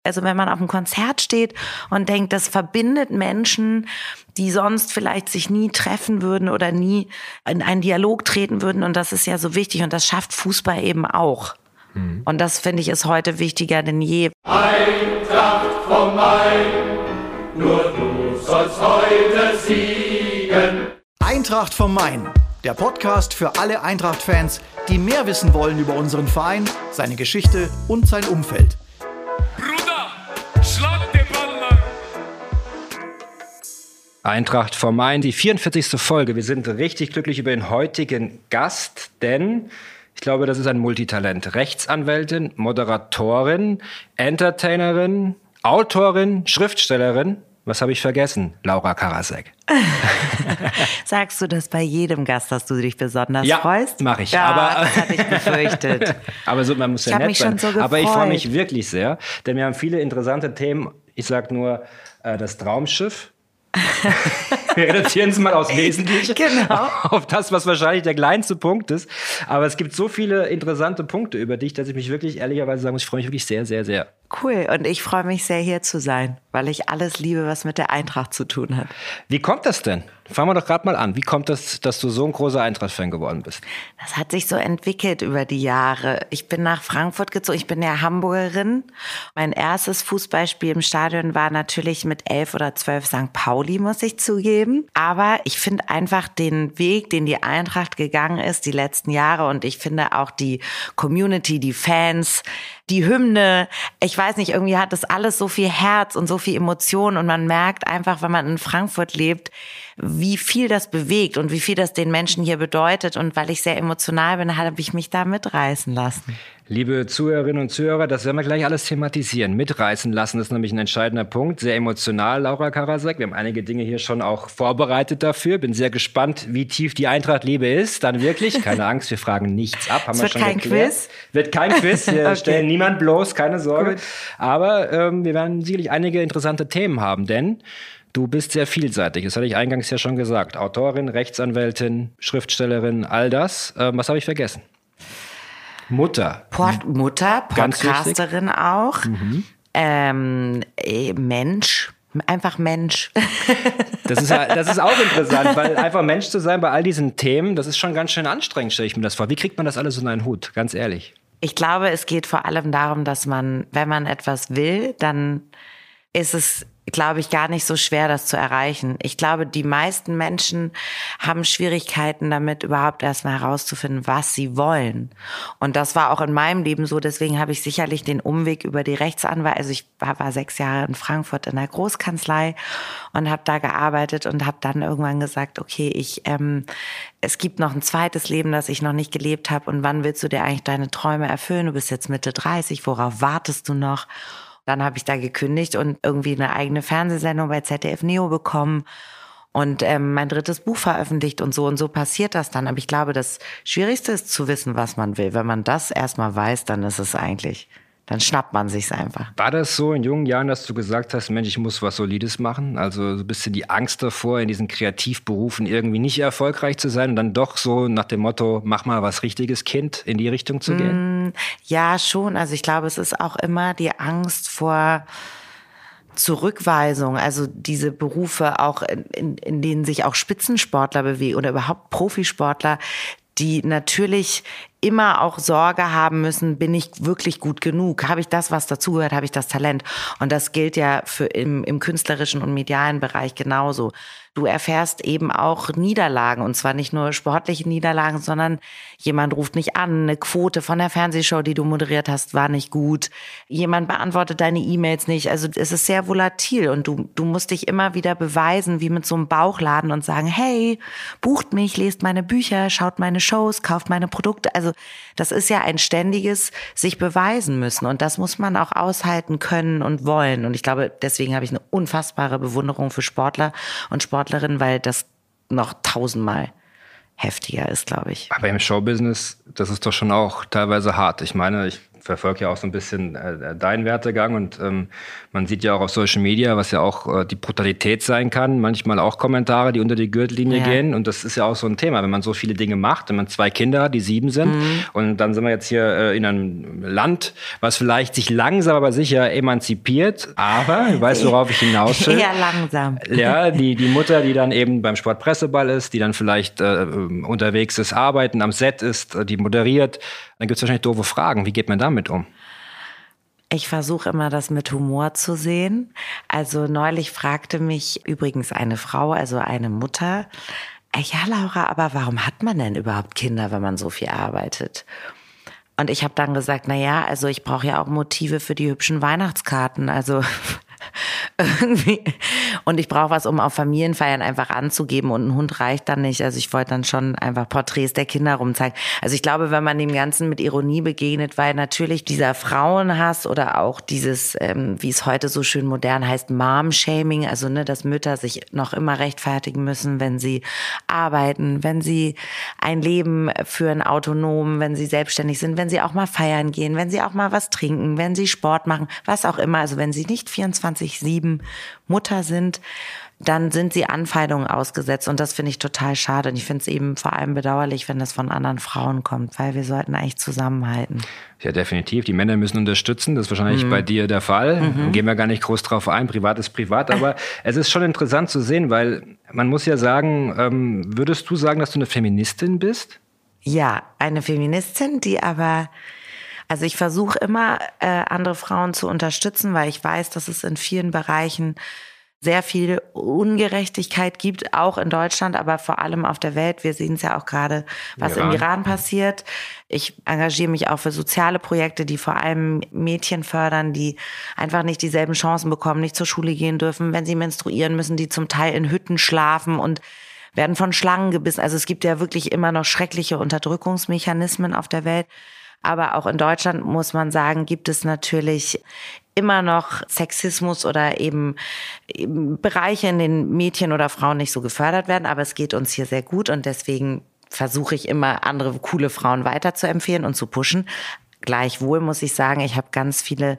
Also wenn man auf einem Konzert steht und denkt, das verbindet Menschen, die sonst vielleicht sich nie treffen würden oder nie in einen Dialog treten würden. Und das ist ja so wichtig und das schafft Fußball eben auch. Und das, finde ich, ist heute wichtiger denn je. Eintracht vom Main, nur du sollst heute siegen. Eintracht vom Main, der Podcast für alle Eintracht-Fans, die mehr wissen wollen über unseren Verein, seine Geschichte und sein Umfeld. Bruder, schlag den Ball lang. Eintracht vom Main, die 44. Folge. Wir sind richtig glücklich über den heutigen Gast, denn ich glaube, das ist ein Multitalent. Rechtsanwältin, Moderatorin, Entertainerin, Autorin, Schriftstellerin. Was habe ich vergessen? Laura Karasek. Sagst du das bei jedem Gast, dass du dich besonders freust? Ja, mache ich. Ja, aber das hatte ich befürchtet. Aber so, man muss ja nett sein. Ich habe mich schon so gefreut. Aber ich freue mich wirklich sehr, denn wir haben viele interessante Themen. Ich sage nur das Traumschiff. Wir reduzieren es mal aufs Wesentliche, Genau. auf das, was wahrscheinlich der kleinste Punkt ist. Aber es gibt so viele interessante Punkte über dich, dass ich mich wirklich ehrlicherweise sagen muss, ich freue mich wirklich sehr, sehr, sehr. Cool. Und ich freue mich sehr, hier zu sein, weil ich alles liebe, was mit der Eintracht zu tun hat. Wie kommt das denn? Fangen wir doch gerade mal an. Wie kommt das, dass du so ein großer Eintracht-Fan geworden bist? Das hat sich so entwickelt über die Jahre. Ich bin nach Frankfurt gezogen. Ich bin ja Hamburgerin. Mein erstes Fußballspiel im Stadion war natürlich mit 11 oder 12 St. Pauli, muss ich zugeben. Aber ich finde einfach den Weg, den die Eintracht gegangen ist, die letzten Jahre. Und ich finde auch die Community, die Fans, die Hymne, ich weiß nicht, irgendwie hat das alles so viel Herz und so viel Emotion und man merkt einfach, wenn man in Frankfurt lebt, wie viel das bewegt und wie viel das den Menschen hier bedeutet. Und weil ich sehr emotional bin, habe ich mich da mitreißen lassen. Liebe Zuhörerinnen und Zuhörer, das werden wir gleich alles thematisieren. Mitreißen lassen ist nämlich ein entscheidender Punkt. Sehr emotional, Laura Karasek. Wir haben einige Dinge hier schon auch vorbereitet dafür. Bin sehr gespannt, wie tief die Eintracht-Liebe ist. Dann wirklich, keine Angst, wir fragen nichts ab. Haben Es wir wird schon kein geklärt. Quiz? Wird kein Quiz. Wir Okay. stellen niemand bloß, keine Sorge. Gut. Aber wir werden sicherlich einige interessante Themen haben, denn du bist sehr vielseitig. Das hatte ich eingangs ja schon gesagt. Autorin, Rechtsanwältin, Schriftstellerin, all das. Was habe ich vergessen? Mutter. Mutter, Ganz Podcasterin auch. Mensch. Einfach Mensch. Das ist auch interessant, weil einfach Mensch zu sein bei all diesen Themen, das ist schon ganz schön anstrengend, stelle ich mir das vor. Wie kriegt man das alles in einen Hut? Ganz ehrlich. Ich glaube, es geht vor allem darum, dass man, wenn man etwas will, dann ist es, glaube ich, gar nicht so schwer, das zu erreichen. Ich glaube, die meisten Menschen haben Schwierigkeiten damit, überhaupt erstmal herauszufinden, was sie wollen. Und das war auch in meinem Leben so. Deswegen habe ich sicherlich den Umweg über die Rechtsanwalt. Also ich war 6 Jahre in Frankfurt in der Großkanzlei und habe da gearbeitet und habe dann irgendwann gesagt, okay, es gibt noch ein zweites Leben, das ich noch nicht gelebt habe. Und wann willst du dir eigentlich deine Träume erfüllen? Du bist jetzt Mitte 30, worauf wartest du noch? Dann habe ich da gekündigt und irgendwie eine eigene Fernsehsendung bei ZDF Neo bekommen und mein 3. Buch veröffentlicht und so passiert das dann. Aber ich glaube, das Schwierigste ist zu wissen, was man will. Wenn man das erstmal weiß, dann ist es eigentlich, dann schnappt man sich's einfach. War das so in jungen Jahren, dass du gesagt hast, Mensch, ich muss was Solides machen? Also so ein bisschen die Angst davor, in diesen Kreativberufen irgendwie nicht erfolgreich zu sein und dann doch so nach dem Motto, mach mal was Richtiges, Kind, in die Richtung zu gehen? Ja, schon. Also ich glaube, es ist auch immer die Angst vor Zurückweisung, also diese Berufe auch, in denen sich auch Spitzensportler bewegen oder überhaupt Profisportler, die natürlich immer auch Sorge haben müssen, bin ich wirklich gut genug? Habe ich das, was dazugehört? Habe ich das Talent? Und das gilt ja für im künstlerischen und medialen Bereich genauso. Du erfährst eben auch Niederlagen, und zwar nicht nur sportliche Niederlagen, sondern jemand ruft nicht an, eine Quote von der Fernsehshow, die du moderiert hast, war nicht gut, jemand beantwortet deine E-Mails nicht. Also es ist sehr volatil und du musst dich immer wieder beweisen, wie mit so einem Bauchladen und sagen, hey, bucht mich, lest meine Bücher, schaut meine Shows, kauft meine Produkte. Also das ist ja ein ständiges sich beweisen müssen und das muss man auch aushalten können und wollen. Und ich glaube, deswegen habe ich eine unfassbare Bewunderung für Sportler und Sportlerinnen, weil das noch 1000-mal heftiger ist, glaube ich. Aber im Showbusiness, das ist doch schon auch teilweise hart. Ich meine, ich verfolge ja auch so ein bisschen deinen Werdegang und man sieht ja auch auf Social Media, was ja auch die Brutalität sein kann, manchmal auch Kommentare, die unter die Gürtellinie gehen und das ist ja auch so ein Thema, wenn man so viele Dinge macht, wenn man 2 Kinder hat, die 7 sind und dann sind wir jetzt hier in einem Land, was vielleicht sich langsam aber sicher emanzipiert, aber, du weißt, worauf ich hinaus will. Eher langsam. Ja, die Mutter, die dann eben beim Sportpresseball ist, die dann vielleicht unterwegs ist, arbeiten, am Set ist, die moderiert, dann gibt es wahrscheinlich doofe Fragen. Wie geht man damit um? Ich versuche immer, das mit Humor zu sehen. Also neulich fragte mich übrigens eine Frau, also eine Mutter, ja Laura, aber warum hat man denn überhaupt Kinder, wenn man so viel arbeitet? Und ich habe dann gesagt, naja, also ich brauche ja auch Motive für die hübschen Weihnachtskarten, also irgendwie. Und ich brauche was, um auf Familienfeiern einfach anzugeben und ein Hund reicht dann nicht. Also ich wollte dann schon einfach Porträts der Kinder rumzeigen. Also ich glaube, wenn man dem Ganzen mit Ironie begegnet, weil natürlich dieser Frauenhass oder auch dieses, wie es heute so schön modern heißt, Mom-Shaming, also dass Mütter sich noch immer rechtfertigen müssen, wenn sie arbeiten, wenn sie ein Leben führen, autonom, wenn sie selbstständig sind, wenn sie auch mal feiern gehen, wenn sie auch mal was trinken, wenn sie Sport machen, was auch immer. Also wenn sie nicht 24/7 Mutter sind, dann sind sie Anfeindungen ausgesetzt und das finde ich total schade. Und ich finde es eben vor allem bedauerlich, wenn das von anderen Frauen kommt, weil wir sollten eigentlich zusammenhalten. Ja, definitiv. Die Männer müssen unterstützen. Das ist wahrscheinlich bei dir der Fall. Gehen wir gar nicht groß drauf ein. Privat ist privat. Aber es ist schon interessant zu sehen, weil man muss ja sagen, würdest du sagen, dass du eine Feministin bist? Ja, eine Feministin, die aber... Also ich versuche immer, andere Frauen zu unterstützen, weil ich weiß, dass es in vielen Bereichen sehr viel Ungerechtigkeit gibt, auch in Deutschland, aber vor allem auf der Welt. Wir sehen es ja auch gerade, was im Iran passiert. Ich engagiere mich auch für soziale Projekte, die vor allem Mädchen fördern, die einfach nicht dieselben Chancen bekommen, nicht zur Schule gehen dürfen, wenn sie menstruieren müssen, die zum Teil in Hütten schlafen und werden von Schlangen gebissen. Also es gibt ja wirklich immer noch schreckliche Unterdrückungsmechanismen auf der Welt. Aber auch in Deutschland, muss man sagen, gibt es natürlich immer noch Sexismus oder eben Bereiche, in denen Mädchen oder Frauen nicht so gefördert werden. Aber es geht uns hier sehr gut und deswegen versuche ich immer, andere coole Frauen weiterzuempfehlen und zu pushen. Gleichwohl muss ich sagen, ich habe ganz viele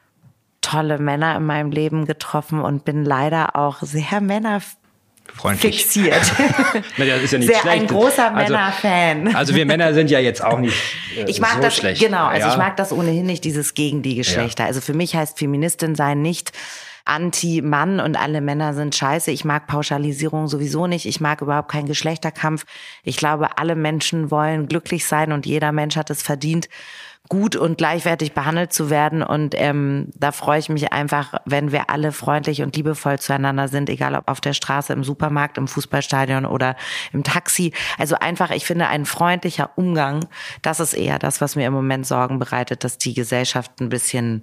tolle Männer in meinem Leben getroffen und bin leider auch sehr freundlich. Fixiert. Na, das ist ja nicht sehr schlecht. Ein großer Männer-Fan. Also wir Männer sind ja jetzt auch nicht ich mag so das, schlecht. Genau, also ja. ich mag das ohnehin nicht, dieses gegen die Geschlechter. Ja. Also für mich heißt Feministin sein nicht Anti-Mann und alle Männer sind scheiße. Ich mag Pauschalisierung sowieso nicht. Ich mag überhaupt keinen Geschlechterkampf. Ich glaube, alle Menschen wollen glücklich sein und jeder Mensch hat es verdient, gut und gleichwertig behandelt zu werden. Und da freue ich mich einfach, wenn wir alle freundlich und liebevoll zueinander sind, egal ob auf der Straße, im Supermarkt, im Fußballstadion oder im Taxi. Also einfach, ich finde, ein freundlicher Umgang, das ist eher das, was mir im Moment Sorgen bereitet, dass die Gesellschaft ein bisschen,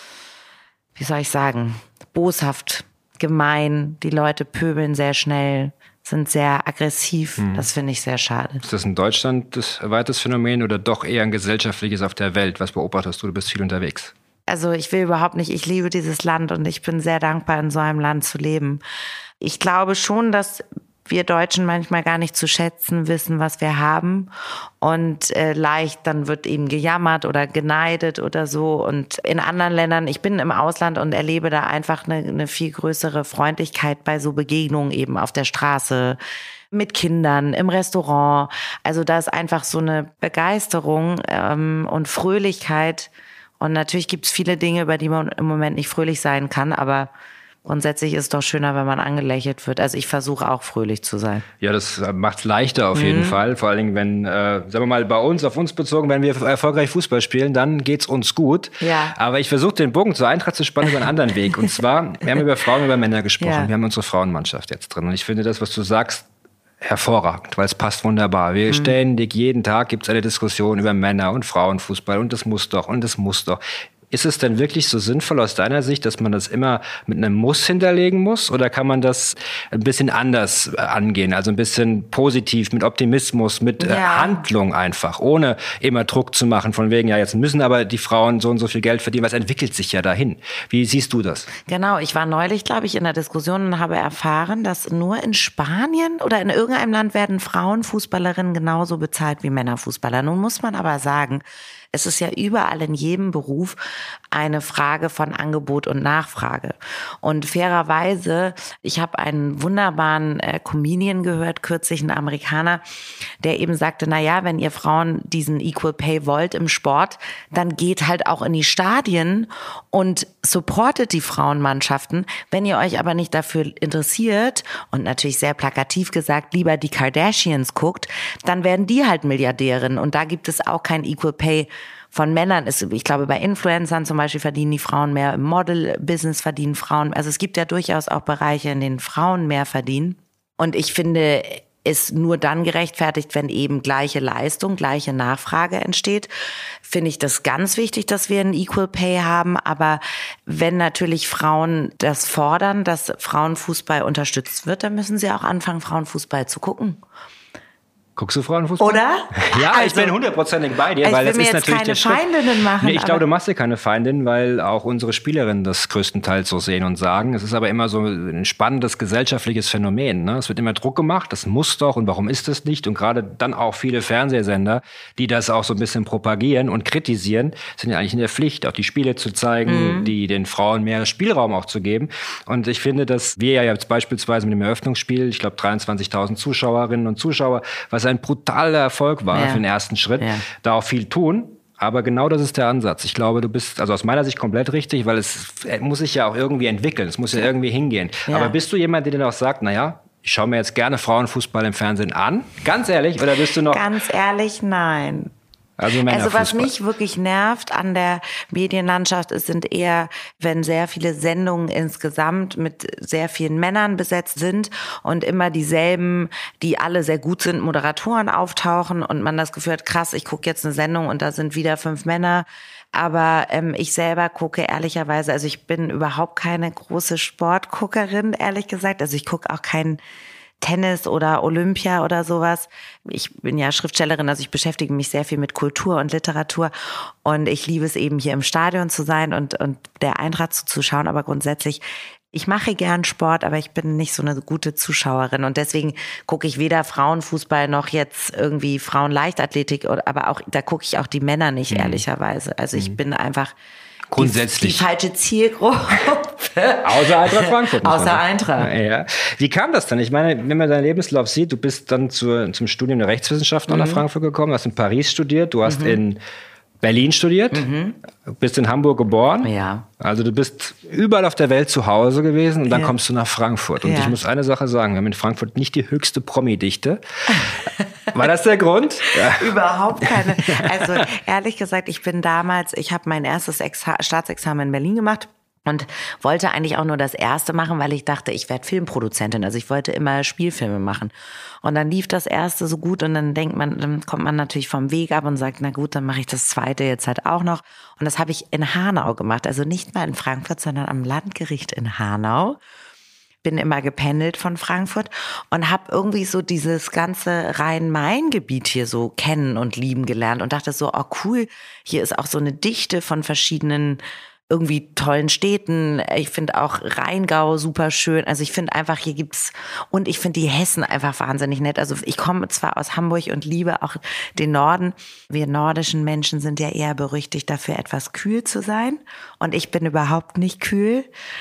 wie soll ich sagen, boshaft, gemein, die Leute pöbeln sehr schnell, sind sehr aggressiv. Das finde ich sehr schade. Ist das in Deutschland das weites Phänomen oder doch eher ein gesellschaftliches auf der Welt? Was beobachtest du? Du bist viel unterwegs. Also ich will überhaupt nicht, ich liebe dieses Land und ich bin sehr dankbar, in so einem Land zu leben. Ich glaube schon, dass wir Deutschen manchmal gar nicht zu schätzen wissen, was wir haben. Und leicht, dann wird eben gejammert oder geneidet oder so. Und in anderen Ländern, ich bin im Ausland und erlebe da einfach eine viel größere Freundlichkeit bei so Begegnungen eben auf der Straße, mit Kindern, im Restaurant. Also da ist einfach so eine Begeisterung und Fröhlichkeit. Und natürlich gibt es viele Dinge, über die man im Moment nicht fröhlich sein kann, aber grundsätzlich ist es doch schöner, wenn man angelächelt wird. Also ich versuche auch fröhlich zu sein. Ja, das macht es leichter auf jeden Fall. Vor allen Dingen, wenn, sagen wir mal, auf uns bezogen, wenn wir erfolgreich Fußball spielen, dann geht's uns gut. Ja. Aber ich versuche den Bogen zur Eintracht zu spannen über einen anderen Weg. Und zwar, wir haben über Frauen und über Männer gesprochen. Ja. Wir haben unsere Frauenmannschaft jetzt drin. Und ich finde das, was du sagst, hervorragend, weil es passt wunderbar. Wir ständig, jeden Tag gibt es eine Diskussion über Männer- und Frauenfußball und das muss doch und das muss doch. Ist es denn wirklich so sinnvoll aus deiner Sicht, dass man das immer mit einem Muss hinterlegen muss? Oder kann man das ein bisschen anders angehen? Also ein bisschen positiv, mit Optimismus, mit Handlung einfach, ohne immer Druck zu machen von wegen, ja, jetzt müssen aber die Frauen so und so viel Geld verdienen, weil es entwickelt sich ja dahin. Wie siehst du das? Genau, ich war neulich, glaube ich, in der Diskussion und habe erfahren, dass nur in Spanien oder in irgendeinem Land werden Frauenfußballerinnen genauso bezahlt wie Männerfußballer. Nun muss man aber sagen, Es ist ja überall in jedem Beruf eine Frage von Angebot und Nachfrage. Und fairerweise, ich habe einen wunderbaren Comedian gehört, kürzlich ein Amerikaner, der eben sagte, wenn ihr Frauen diesen Equal Pay wollt im Sport, dann geht halt auch in die Stadien und supportet die Frauenmannschaften. Wenn ihr euch aber nicht dafür interessiert und natürlich sehr plakativ gesagt, lieber die Kardashians guckt, dann werden die halt Milliardärinnen. Und da gibt es auch kein Equal Pay von Männern. Ich glaube, bei Influencern zum Beispiel verdienen die Frauen mehr, im Model-Business verdienen Frauen. Also es gibt ja durchaus auch Bereiche, in denen Frauen mehr verdienen. Und ich finde, ist nur dann gerechtfertigt, wenn eben gleiche Leistung, gleiche Nachfrage entsteht. Finde ich das ganz wichtig, dass wir einen Equal Pay haben. Aber wenn natürlich Frauen das fordern, dass Frauenfußball unterstützt wird, dann müssen sie auch anfangen, Frauenfußball zu gucken. Guckst du Frauenfußball? Oder? Ja, also, ich bin 100%ig bei dir, weil das ist natürlich der Schritt. Ich will mir jetzt keine Feindenden machen. Nee, ich glaube, du machst dir keine Feindin, weil auch unsere Spielerinnen das größtenteils so sehen und sagen. Es ist aber immer so ein spannendes gesellschaftliches Phänomen. Ne? Es wird immer Druck gemacht, das muss doch und warum ist das nicht? Und gerade dann auch viele Fernsehsender, die das auch so ein bisschen propagieren und kritisieren, sind ja eigentlich in der Pflicht, auch die Spiele zu zeigen, die den Frauen mehr Spielraum auch zu geben. Und ich finde, dass wir ja jetzt beispielsweise mit dem Eröffnungsspiel, ich glaube 23.000 Zuschauerinnen und Zuschauer, was ein brutaler Erfolg war für den ersten Schritt, da auch viel tun. Aber genau das ist der Ansatz. Ich glaube, du bist also aus meiner Sicht komplett richtig, weil es muss sich ja auch irgendwie entwickeln. Es muss ja irgendwie hingehen. Ja. Aber bist du jemand, der dann auch sagt, ich schaue mir jetzt gerne Frauenfußball im Fernsehen an? Ganz ehrlich? Oder bist du noch... Ganz ehrlich, nein. Also was mich wirklich nervt an der Medienlandschaft sind eher, wenn sehr viele Sendungen insgesamt mit sehr vielen Männern besetzt sind und immer dieselben, die alle sehr gut sind, Moderatoren auftauchen und man das Gefühl hat, krass, ich gucke jetzt eine Sendung und da sind wieder 5 Männer. Aber ich selber gucke ehrlicherweise, also ich bin überhaupt keine große Sportguckerin, ehrlich gesagt. Also ich gucke auch keinen Tennis oder Olympia oder sowas. Ich bin ja Schriftstellerin, also ich beschäftige mich sehr viel mit Kultur und Literatur und ich liebe es eben hier im Stadion zu sein und der Eintracht zuzuschauen, aber grundsätzlich, ich mache gern Sport, aber ich bin nicht so eine gute Zuschauerin und deswegen gucke ich weder Frauenfußball noch jetzt irgendwie Frauenleichtathletik, aber auch, da gucke ich auch die Männer nicht, ehrlicherweise. Also ich bin einfach grundsätzlich die falsche Zielgruppe. Außer Eintracht Frankfurt. Außer Eintracht. Ja. Wie kam das dann? Ich meine, wenn man deinen Lebenslauf sieht, du bist dann zum Studium der Rechtswissenschaften nach Frankfurt gekommen, hast in Paris studiert, du hast in Berlin studiert, bist in Hamburg geboren. Ja. Also du bist überall auf der Welt zu Hause gewesen und dann kommst du nach Frankfurt. Und ich muss eine Sache sagen, wir haben in Frankfurt nicht die höchste Promi-Dichte. War das der Grund? Ja. Überhaupt keine. Also ehrlich gesagt, ich habe mein erstes Staatsexamen in Berlin gemacht. Und wollte eigentlich auch nur das erste machen, weil ich dachte, ich werde Filmproduzentin. Also ich wollte immer Spielfilme machen. Und dann lief das erste so gut und dann dann kommt man natürlich vom Weg ab und sagt, na gut, dann mache ich das zweite jetzt halt auch noch. Und das habe ich in Hanau gemacht. Also nicht mal in Frankfurt, sondern am Landgericht in Hanau. Bin immer gependelt von Frankfurt und habe irgendwie so dieses ganze Rhein-Main-Gebiet hier so kennen und lieben gelernt und dachte so, oh cool, hier ist auch so eine Dichte von verschiedenen irgendwie tollen Städten. Ich finde auch Rheingau super schön. Also ich finde einfach, hier gibt's, und ich finde die Hessen einfach wahnsinnig nett. Also ich komme zwar aus Hamburg und liebe auch den Norden. Wir nordischen Menschen sind ja eher berüchtigt dafür, etwas kühl zu sein. Und ich bin überhaupt nicht kühl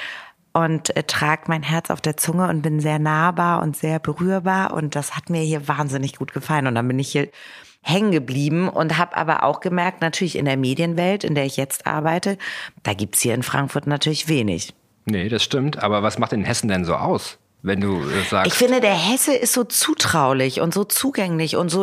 und trage mein Herz auf der Zunge und bin sehr nahbar und sehr berührbar. Und das hat mir hier wahnsinnig gut gefallen. Und dann bin ich hier hängen geblieben und habe aber auch gemerkt, natürlich in der Medienwelt, in der ich jetzt arbeite, da gibt's hier in Frankfurt natürlich wenig. Nee, das stimmt. Aber was macht in Hessen denn so aus, wenn du sagst? Ich finde, der Hesse ist so zutraulich und so zugänglich und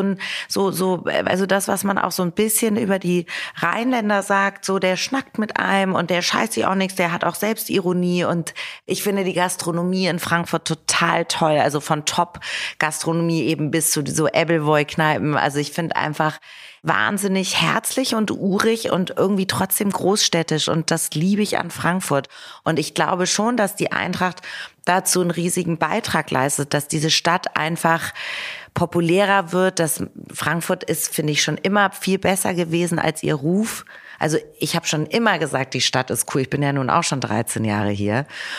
also das, was man auch so ein bisschen über die Rheinländer sagt, so der schnackt mit einem und der scheißt sich auch nichts, der hat auch Selbstironie und ich finde die Gastronomie in Frankfurt total toll, also von Top-Gastronomie eben bis zu so Ebbelwoi-Kneipen, also ich finde einfach wahnsinnig herzlich und urig und irgendwie trotzdem großstädtisch und das liebe ich an Frankfurt und ich glaube schon, dass die Eintracht dazu einen riesigen Beitrag leistet, dass diese Stadt einfach populärer wird, dass Frankfurt ist, finde ich, schon immer viel besser gewesen als ihr Ruf. Also ich habe schon immer gesagt, die Stadt ist cool. Ich bin ja nun auch schon 13 Jahre hier.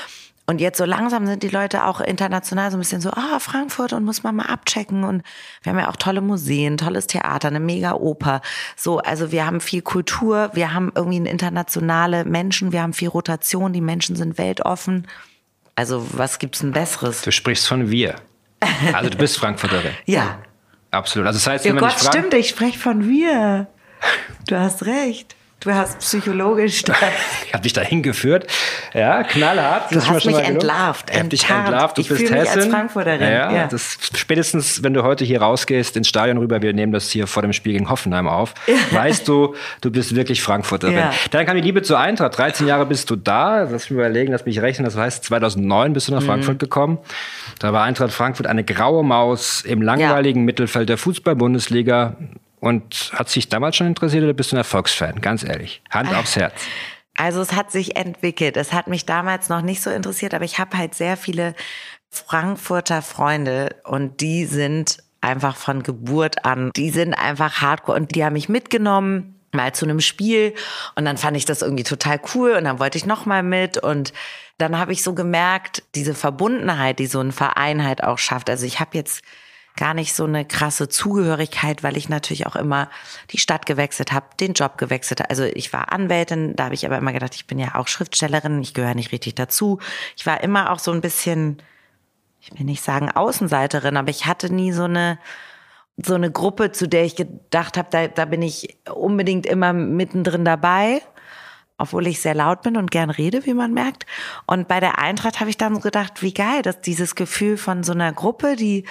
Und jetzt so langsam sind die Leute auch international so ein bisschen so, Frankfurt und muss man mal abchecken. Und wir haben ja auch tolle Museen, tolles Theater, eine mega Oper. So, also wir haben viel Kultur, wir haben irgendwie internationale Menschen, wir haben viel Rotation, die Menschen sind weltoffen. Also was gibt's denn Besseres? Du sprichst von wir. Also du bist Frankfurterin. Ja. Absolut. Also das heißt, Ja wenn man Gott, dich fragt, stimmt, ich spreche von wir. Du hast recht. Du hast psychologisch das. ich habe dich dahin geführt. Ja, knallhart. Du hast mich entlarvt. Ich habe dich entlarvt. Du ich bist fühle mich Hessin. als Frankfurterin. Ja. Das spätestens, wenn du heute hier rausgehst ins Stadion rüber, wir nehmen das hier vor dem Spiel gegen Hoffenheim auf, weißt du, du bist wirklich Frankfurterin. Ja. Dann kam die Liebe zur Eintracht. 13 Jahre bist du da. Lass mich überlegen, lass mich rechnen. Das heißt, 2009 bist du nach Frankfurt gekommen. Da war Eintracht Frankfurt eine graue Maus im langweiligen Mittelfeld der Fußball-Bundesliga. Und hat sich damals schon interessiert oder bist du ein Erfolgsfan? Ganz ehrlich. Hand aufs Herz. Also es hat sich entwickelt. Es hat mich damals noch nicht so interessiert, aber ich habe halt sehr viele Frankfurter Freunde und die sind einfach von Geburt an, die sind einfach hardcore und die haben mich mitgenommen, mal zu einem Spiel und dann fand ich das irgendwie total cool und dann wollte ich noch mal mit und dann habe ich so gemerkt, diese Verbundenheit, die so ein Verein halt auch schafft. Also ich habe jetzt gar nicht so eine krasse Zugehörigkeit, weil ich natürlich auch immer die Stadt gewechselt habe, den Job gewechselt habe. Also ich war Anwältin, da habe ich aber immer gedacht, ich bin ja auch Schriftstellerin, ich gehöre nicht richtig dazu. Ich war immer auch so ein bisschen, ich will nicht sagen Außenseiterin, aber ich hatte nie so eine Gruppe, zu der ich gedacht habe, da bin ich unbedingt immer mittendrin dabei, obwohl ich sehr laut bin und gern rede, wie man merkt. Und bei der Eintracht habe ich dann so gedacht, wie geil, dass dieses Gefühl von so einer Gruppe, die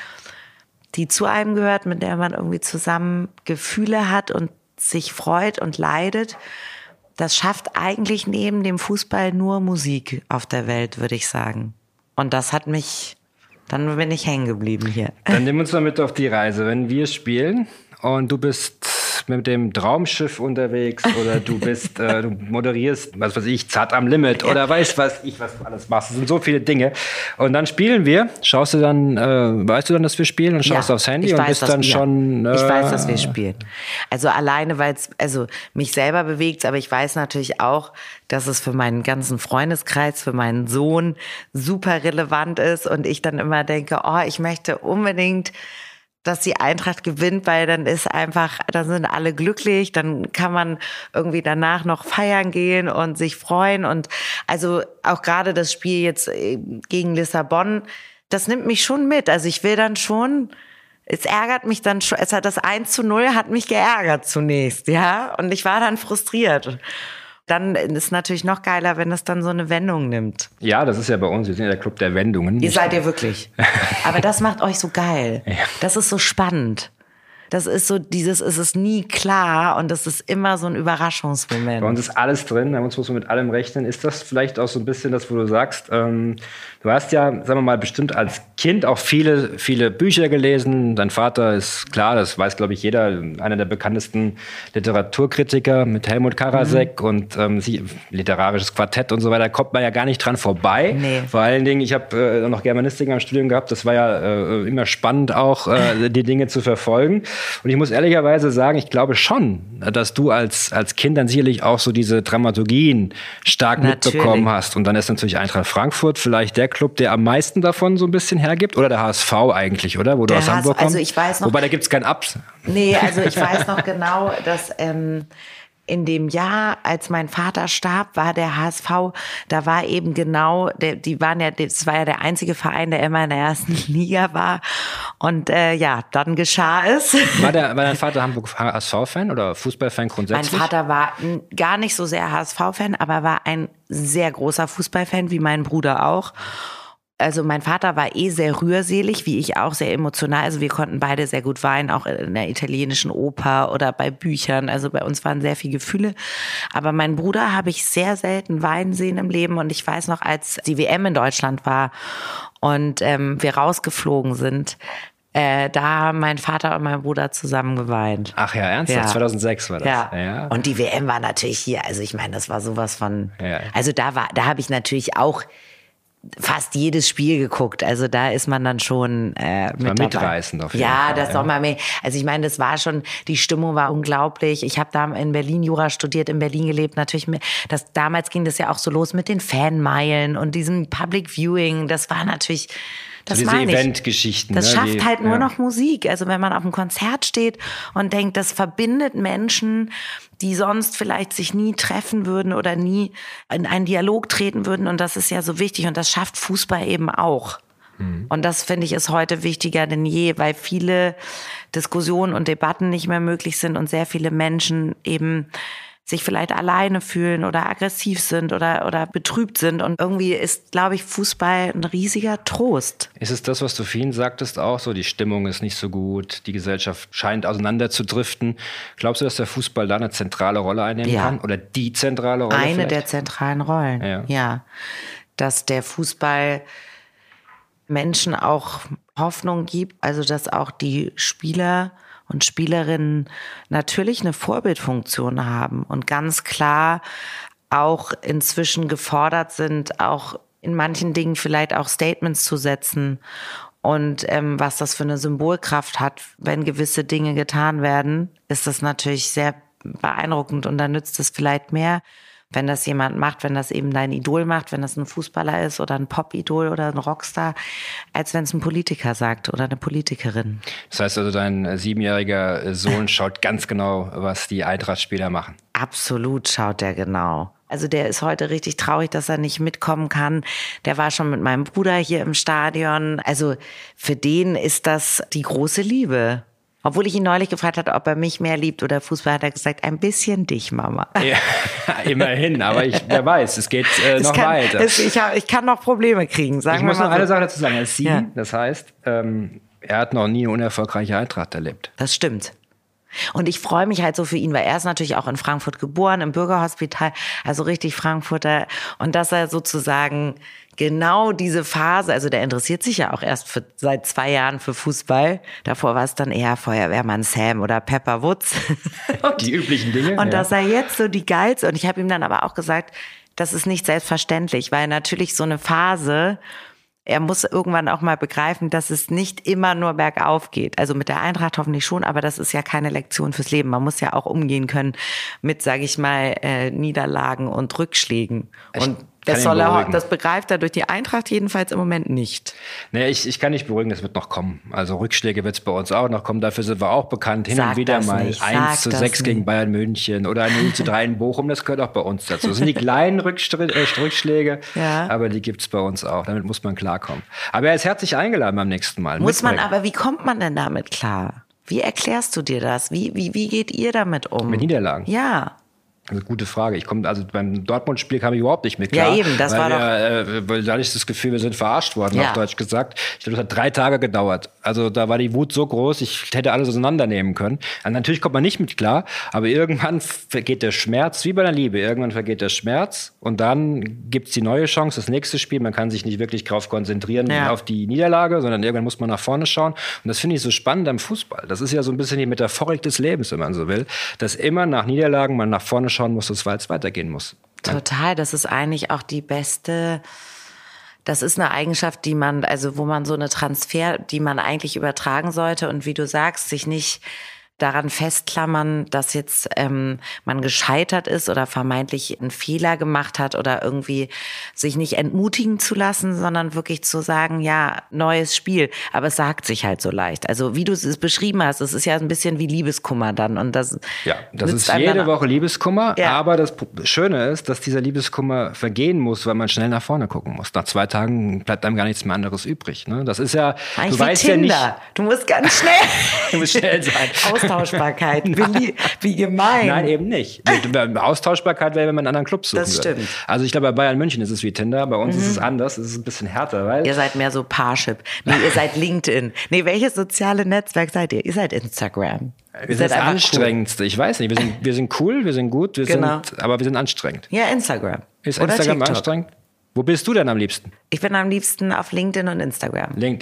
zu einem gehört, mit der man irgendwie zusammen Gefühle hat und sich freut und leidet, das schafft eigentlich neben dem Fußball nur Musik auf der Welt, würde ich sagen. Und das hat mich, dann bin ich hängen geblieben hier. Dann nimm uns mal mit auf die Reise. Wenn wir spielen und du bist mit dem Traumschiff unterwegs oder du bist, du moderierst, was weiß ich, Zart am Limit oder weiß was du alles machst. Es sind so viele Dinge. Und dann spielen wir. Schaust du dann, weißt du dann, dass wir spielen und schaust aufs Handy und bist dann schon... Ich weiß, dass wir spielen. Also alleine, weil es, also mich selber bewegt, aber ich weiß natürlich auch, dass es für meinen ganzen Freundeskreis, für meinen Sohn super relevant ist und ich dann immer denke, ich möchte unbedingt, dass die Eintracht gewinnt, weil dann sind alle glücklich, dann kann man irgendwie danach noch feiern gehen und sich freuen und also auch gerade das Spiel jetzt gegen Lissabon, das nimmt mich schon mit, also ich will dann schon, es ärgert mich dann schon, das 1:0 hat mich geärgert zunächst, ja, und ich war dann frustriert. Dann ist es natürlich noch geiler, wenn es dann so eine Wendung nimmt. Ja, das ist ja bei uns, wir sind ja der Club der Wendungen. Ihr seid ja wirklich. Aber das macht euch so geil. Ja. Das ist so spannend. Das ist so es ist nie klar und das ist immer so ein Überraschungsmoment. Bei uns ist alles drin, bei uns muss man mit allem rechnen. Ist das vielleicht auch so ein bisschen das, wo du sagst, du hast ja, sagen wir mal, bestimmt als Kind auch viele, viele Bücher gelesen. Dein Vater ist klar, das weiß, glaube ich, jeder, einer der bekanntesten Literaturkritiker mit Helmut Karasek und literarisches Quartett und so weiter, kommt man ja gar nicht dran vorbei. Nee. Vor allen Dingen, ich habe noch Germanistik am Studium gehabt, das war ja immer spannend auch, die Dinge zu verfolgen. Und ich muss ehrlicherweise sagen, ich glaube schon, dass du als Kind dann sicherlich auch so diese Dramaturgien stark mitbekommen hast. Und dann ist natürlich Eintracht Frankfurt vielleicht der Club, der am meisten davon so ein bisschen hergibt. Oder der HSV eigentlich, oder? Wo du aus Hamburg kommst. Also ich weiß noch, wobei, da gibt es kein Ups. Nee, also ich weiß noch genau, dass in dem Jahr, als mein Vater starb, war der HSV, da war eben genau, das war ja der einzige Verein, der immer in der ersten Liga war. Und dann geschah es. War dein Vater Hamburg HSV-Fan oder Fußballfan grundsätzlich? Mein Vater war gar nicht so sehr HSV-Fan, aber war ein sehr großer Fußballfan, wie mein Bruder auch. Also mein Vater war sehr rührselig, wie ich auch, sehr emotional. Also wir konnten beide sehr gut weinen, auch in der italienischen Oper oder bei Büchern. Also bei uns waren sehr viele Gefühle. Aber meinen Bruder habe ich sehr selten weinen sehen im Leben. Und ich weiß noch, als die WM in Deutschland war und wir rausgeflogen sind, da haben mein Vater und mein Bruder zusammen geweint. Ach ja, ernsthaft? Ja. 2006 war das. Ja. Und die WM war natürlich hier. Also ich meine, das war sowas von... Ja. Also da habe ich natürlich auch fast jedes Spiel geguckt. Also da ist man dann schon mitreißend auf jeden Fall. Ja, das Sommermärchen. Also ich meine, das war schon, die Stimmung war unglaublich. Ich habe da in Berlin Jura studiert, in Berlin gelebt. Natürlich, damals ging das ja auch so los mit den Fanmeilen und diesem Public Viewing. Das war natürlich... Das so diese Eventgeschichten. Das schafft halt nur noch Musik. Also wenn man auf einem Konzert steht und denkt, das verbindet Menschen, die sonst vielleicht sich nie treffen würden oder nie in einen Dialog treten würden. Und das ist ja so wichtig. Und das schafft Fußball eben auch. Und das, finde ich, ist heute wichtiger denn je, weil viele Diskussionen und Debatten nicht mehr möglich sind und sehr viele Menschen eben sich vielleicht alleine fühlen oder aggressiv sind oder betrübt sind. Und irgendwie ist, glaube ich, Fußball ein riesiger Trost. Ist es das, was du vorhin sagtest, auch so? Die Stimmung ist nicht so gut, die Gesellschaft scheint auseinander zu driften. Glaubst du, dass der Fußball da eine zentrale Rolle einnehmen kann? Oder die zentrale Rolle Eine vielleicht? der zentralen Rollen, ja. Dass der Fußball Menschen auch Hoffnung gibt, also dass auch die Spieler und Spielerinnen natürlich eine Vorbildfunktion haben und ganz klar auch inzwischen gefordert sind, auch in manchen Dingen vielleicht auch Statements zu setzen und was das für eine Symbolkraft hat, wenn gewisse Dinge getan werden, ist das natürlich sehr beeindruckend und dann nützt es vielleicht mehr, wenn das jemand macht, wenn das eben dein Idol macht, wenn das ein Fußballer ist oder ein Pop-Idol oder ein Rockstar, als wenn es ein Politiker sagt oder eine Politikerin. Das heißt also, dein 7-jähriger Sohn schaut ganz genau, was die Eintracht-Spieler machen. Absolut schaut er genau. Also der ist heute richtig traurig, dass er nicht mitkommen kann. Der war schon mit meinem Bruder hier im Stadion. Also für den ist das die große Liebe. Obwohl ich ihn neulich gefragt hatte, ob er mich mehr liebt oder Fußball, hat er gesagt, ein bisschen dich, Mama. Ja, immerhin, aber wer weiß, es geht noch weiter. Ich kann noch Probleme kriegen, sagen wir mal. Ich muss noch eine Sache dazu sagen, er ist 7, das heißt, er hat noch nie eine unerfolgreiche Eintracht erlebt. Das stimmt. Und ich freue mich halt so für ihn, weil er ist natürlich auch in Frankfurt geboren, im Bürgerhospital, also richtig Frankfurter. Und dass er sozusagen genau diese Phase, also der interessiert sich ja auch erst seit 2 Jahren für Fußball. Davor war es dann eher Feuerwehrmann Sam oder Pepper Woods. Die üblichen Dinge. Und dass er jetzt so die geilste, und ich habe ihm dann aber auch gesagt, das ist nicht selbstverständlich, weil natürlich so eine Phase, er muss irgendwann auch mal begreifen, dass es nicht immer nur bergauf geht. Also mit der Eintracht hoffentlich schon, aber das ist ja keine Lektion fürs Leben. Man muss ja auch umgehen können mit, sage ich mal, Niederlagen und Rückschlägen. Und das begreift er durch die Eintracht jedenfalls im Moment nicht. Nee, ich kann nicht beruhigen, das wird noch kommen. Also Rückschläge wird es bei uns auch noch kommen. Dafür sind wir auch bekannt. Hin und wieder mal 1:6 gegen Bayern München oder 0:3 in Bochum. Das gehört auch bei uns dazu. Das sind die kleinen Rückschläge, aber die gibt es bei uns auch. Damit muss man klarkommen. Aber er ist herzlich eingeladen beim nächsten Mal. Aber wie kommt man denn damit klar? Wie erklärst du dir das? Wie geht ihr damit um? Mit Niederlagen? Ja. Also gute Frage. Beim Dortmund-Spiel kam ich überhaupt nicht mit klar. Ja, eben, das war weil da hatte ich das Gefühl, wir sind verarscht worden, auf Deutsch gesagt. Ich glaube, das hat 3 Tage gedauert. Also da war die Wut so groß, ich hätte alles auseinandernehmen können. Also natürlich kommt man nicht mit klar, aber irgendwann vergeht der Schmerz, wie bei der Liebe. Irgendwann vergeht der Schmerz und dann gibt's die neue Chance, das nächste Spiel. Man kann sich nicht wirklich darauf konzentrieren, auf die Niederlage, sondern irgendwann muss man nach vorne schauen. Und das finde ich so spannend am Fußball. Das ist ja so ein bisschen die Metaphorik des Lebens, wenn man so will, dass immer nach Niederlagen man nach vorne schauen muss, weil es weitergehen muss. Total, das ist eigentlich auch die beste, das ist eine Eigenschaft, wo man so eine Transfer, die man eigentlich übertragen sollte und wie du sagst, sich nicht daran festklammern, dass jetzt man gescheitert ist oder vermeintlich einen Fehler gemacht hat oder irgendwie sich nicht entmutigen zu lassen, sondern wirklich zu sagen, ja, neues Spiel. Aber es sagt sich halt so leicht. Also wie du es beschrieben hast, es ist ja ein bisschen wie Liebeskummer dann. Und das ist jede Woche Liebeskummer. Ja. Aber das Schöne ist, dass dieser Liebeskummer vergehen muss, weil man schnell nach vorne gucken muss. Nach 2 Tagen bleibt einem gar nichts mehr anderes übrig. Ne? Das ist ja, eigentlich du weißt Tinder. Ja nicht. Du musst ganz schnell. Du musst schnell sein. Austauschbarkeit. Wie gemein. Nein, eben nicht. Austauschbarkeit wäre, wenn man einen anderen Club suchen würde. Das stimmt. Also ich glaube, bei Bayern München ist es wie Tinder. Bei uns ist es anders. Es ist ein bisschen härter. Weil ihr seid mehr so Parship. Nee, ihr seid LinkedIn. Nee, welches soziale Netzwerk seid ihr? Ihr seid Instagram. Wir sind das Anstrengendste. Cool. Ich weiß nicht. Wir sind cool, wir sind gut, aber wir sind anstrengend. Ja, Instagram. Ist Instagram anstrengend? Wo bist du denn am liebsten? Ich bin am liebsten auf LinkedIn und Instagram. LinkedIn.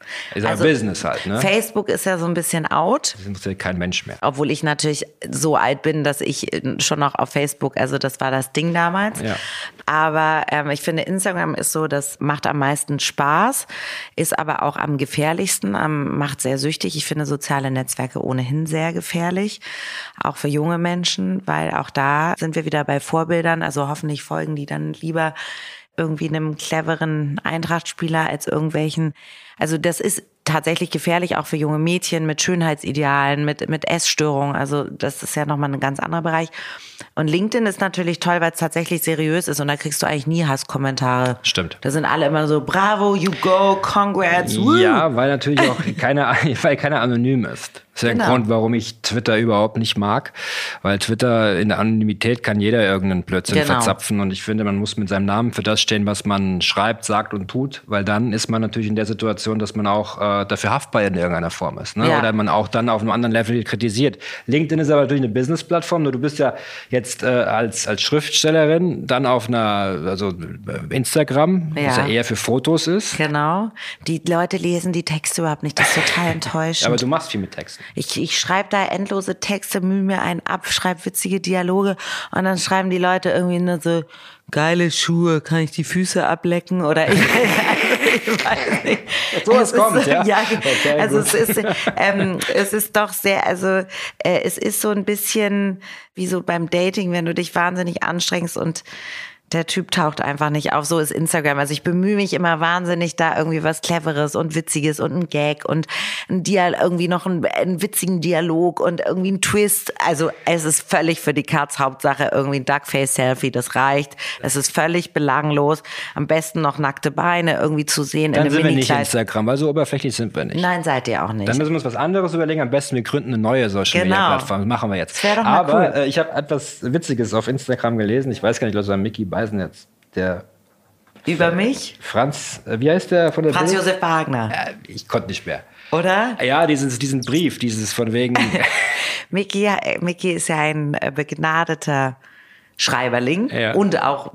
Ist ja Business halt, ne? Facebook ist ja so ein bisschen out. Das interessiert kein Mensch mehr. Obwohl ich natürlich so alt bin, dass ich schon noch auf Facebook, also das war das Ding damals. Ja. Aber ich finde, Instagram ist so, das macht am meisten Spaß, ist aber auch am gefährlichsten, macht sehr süchtig. Ich finde soziale Netzwerke ohnehin sehr gefährlich, auch für junge Menschen, weil auch da sind wir wieder bei Vorbildern. Also hoffentlich folgen die dann lieber irgendwie einem cleveren Eintracht-Spieler als irgendwelchen. Also das ist tatsächlich gefährlich auch für junge Mädchen mit Schönheitsidealen, mit Essstörungen. Also das ist ja nochmal ein ganz anderer Bereich. Und LinkedIn ist natürlich toll, weil es tatsächlich seriös ist und da kriegst du eigentlich nie Hasskommentare. Stimmt. Da sind alle immer so, bravo, you go, congrats, woo. Ja, weil natürlich auch keiner anonym ist. Das ist ja ein Grund, warum ich Twitter überhaupt nicht mag. Weil Twitter in der Anonymität kann jeder irgendeinen Blödsinn verzapfen. Und ich finde, man muss mit seinem Namen für das stehen, was man schreibt, sagt und tut. Weil dann ist man natürlich in der Situation, dass man auch dafür haftbar in irgendeiner Form ist. Ne? Ja. Oder man auch dann auf einem anderen Level kritisiert. LinkedIn ist aber natürlich eine Business-Plattform. Nur du bist ja jetzt als Schriftstellerin dann auf Instagram, was ja eher für Fotos ist. Genau. Die Leute lesen die Texte überhaupt nicht. Das ist total enttäuschend. Aber du machst viel mit Texten. Ich schreibe da endlose Texte, mühe mir einen ab, schreibe witzige Dialoge und dann schreiben die Leute irgendwie nur so, geile Schuhe, kann ich die Füße ablecken? Oder ich weiß nicht. So was kommt, ja. Okay, also es ist doch sehr, also es ist so ein bisschen wie so beim Dating, wenn du dich wahnsinnig anstrengst und der Typ taucht einfach nicht auf. So ist Instagram. Also ich bemühe mich immer wahnsinnig, da irgendwie was Cleveres und Witziges und ein Gag und irgendwie noch einen witzigen Dialog und irgendwie ein Twist. Also es ist völlig für die Katz. Hauptsache irgendwie ein Duckface-Selfie, das reicht. Es ist völlig belanglos. Am besten noch nackte Beine irgendwie zu sehen dann in einem Minikleid. Dann sind wir nicht Instagram, weil so oberflächlich sind wir nicht. Nein, seid ihr auch nicht. Dann müssen wir uns was anderes überlegen. Am besten wir gründen eine neue Social-Media-Plattform. Das machen wir jetzt. Das wäre doch mal cool. Ich habe etwas Witziges auf Instagram gelesen. Ich weiß gar nicht, was war Micky Beisenherz. Der über mich? Franz, wie heißt der von der Franz Josef Wagner. Ich konnte nicht mehr. Oder? Ja, diesen Brief, dieses von wegen. Micky ist ja ein begnadeter Schreiberling und auch,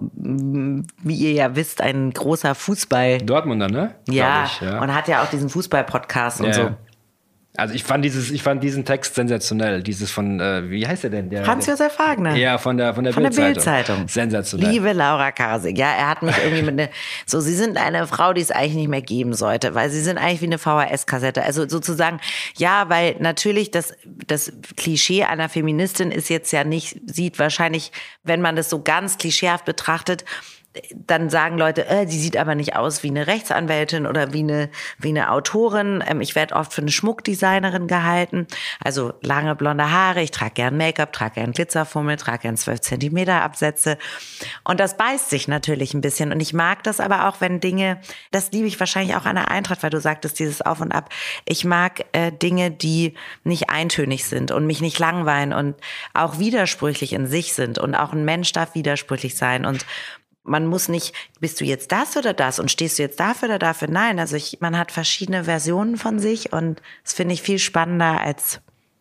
wie ihr ja wisst, ein großer Fußball. Dortmunder, ne? Ja, und hat ja auch diesen Fußball-Podcast und so. Also ich fand diesen Text sensationell. Dieses von, wie heißt der denn? Franz Josef Wagner. Ja, von der Bild-Zeitung. Sensationell. Liebe Laura Karsig. Ja, er hat mich irgendwie Sie sind eine Frau, die es eigentlich nicht mehr geben sollte, weil sie sind eigentlich wie eine VHS-Kassette. Also sozusagen, ja, weil natürlich das Klischee einer Feministin ist jetzt ja nicht, sieht wahrscheinlich, wenn man das so ganz klischeehaft betrachtet, dann sagen Leute, die sieht aber nicht aus wie eine Rechtsanwältin oder wie eine Autorin. Ich werde oft für eine Schmuckdesignerin gehalten. Also lange blonde Haare, ich trage gern Make-up, trage gern Glitzerfummel, trage gern 12 Zentimeter Absätze. Und das beißt sich natürlich ein bisschen. Und ich mag das aber auch, wenn Dinge, das liebe ich wahrscheinlich auch an der Eintracht, weil du sagtest, dieses Auf und Ab. Ich mag Dinge, die nicht eintönig sind und mich nicht langweilen und auch widersprüchlich in sich sind. Und auch ein Mensch darf widersprüchlich sein. Und man muss nicht, bist du jetzt das oder das und stehst du jetzt dafür oder dafür? Nein, also man hat verschiedene Versionen von sich und das finde ich viel spannender als,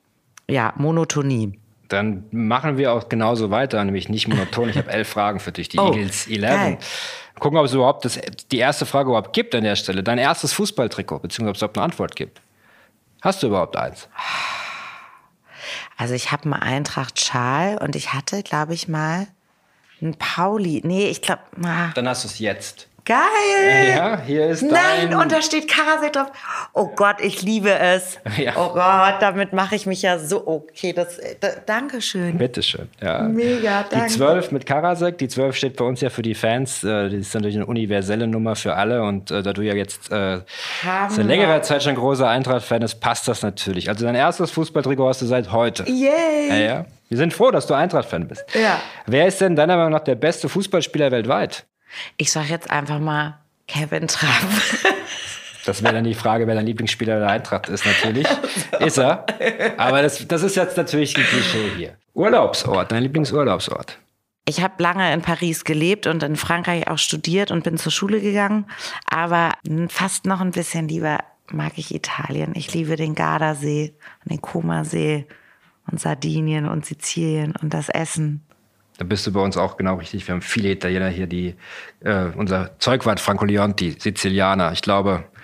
Monotonie. Dann machen wir auch genauso weiter, nämlich nicht monoton. Ich habe 11 Fragen für dich, die Eagles 11. Geil. Gucken, ob es überhaupt die erste Frage überhaupt gibt an der Stelle. Dein erstes Fußballtrikot, beziehungsweise ob es überhaupt eine Antwort gibt. Hast du überhaupt eins? Also ich habe einen Eintracht-Schal und ich hatte, glaube ich, mal ein Pauli. Nee, ich glaube. Dann hast du es jetzt. Geil! Ja, hier ist Nein, und da steht Karasek drauf. Oh Gott, ich liebe es. Ja. Oh Gott, damit mache ich mich ja so. Okay, Dankeschön. Bitteschön. Ja. Mega, danke. Die 12 mit Karasek, die 12 steht bei uns ja für die Fans. Das ist natürlich eine universelle Nummer für alle. Und da du ja jetzt seit längerer Zeit schon großer Eintracht-Fan bist, passt das natürlich. Also dein erstes Fußballtrikot hast du seit heute. Yay! Ja. Wir sind froh, dass du Eintracht-Fan bist. Ja. Wer ist denn deiner Meinung nach der beste Fußballspieler weltweit? Ich sag jetzt einfach mal Kevin Trapp. Das wäre dann die Frage, wer dein Lieblingsspieler der Eintracht ist, natürlich. Also. Ist er. Aber das ist jetzt natürlich ein Klischee hier. Urlaubsort, dein Lieblingsurlaubsort? Ich habe lange in Paris gelebt und in Frankreich auch studiert und bin zur Schule gegangen. Aber fast noch ein bisschen lieber mag ich Italien. Ich liebe den Gardasee und den Comasee und Sardinien und Sizilien und das Essen. Da bist du bei uns auch genau richtig. Wir haben viele Italiener hier, unser Zeugwart Franco Leonti, Sizilianer. Ich glaube,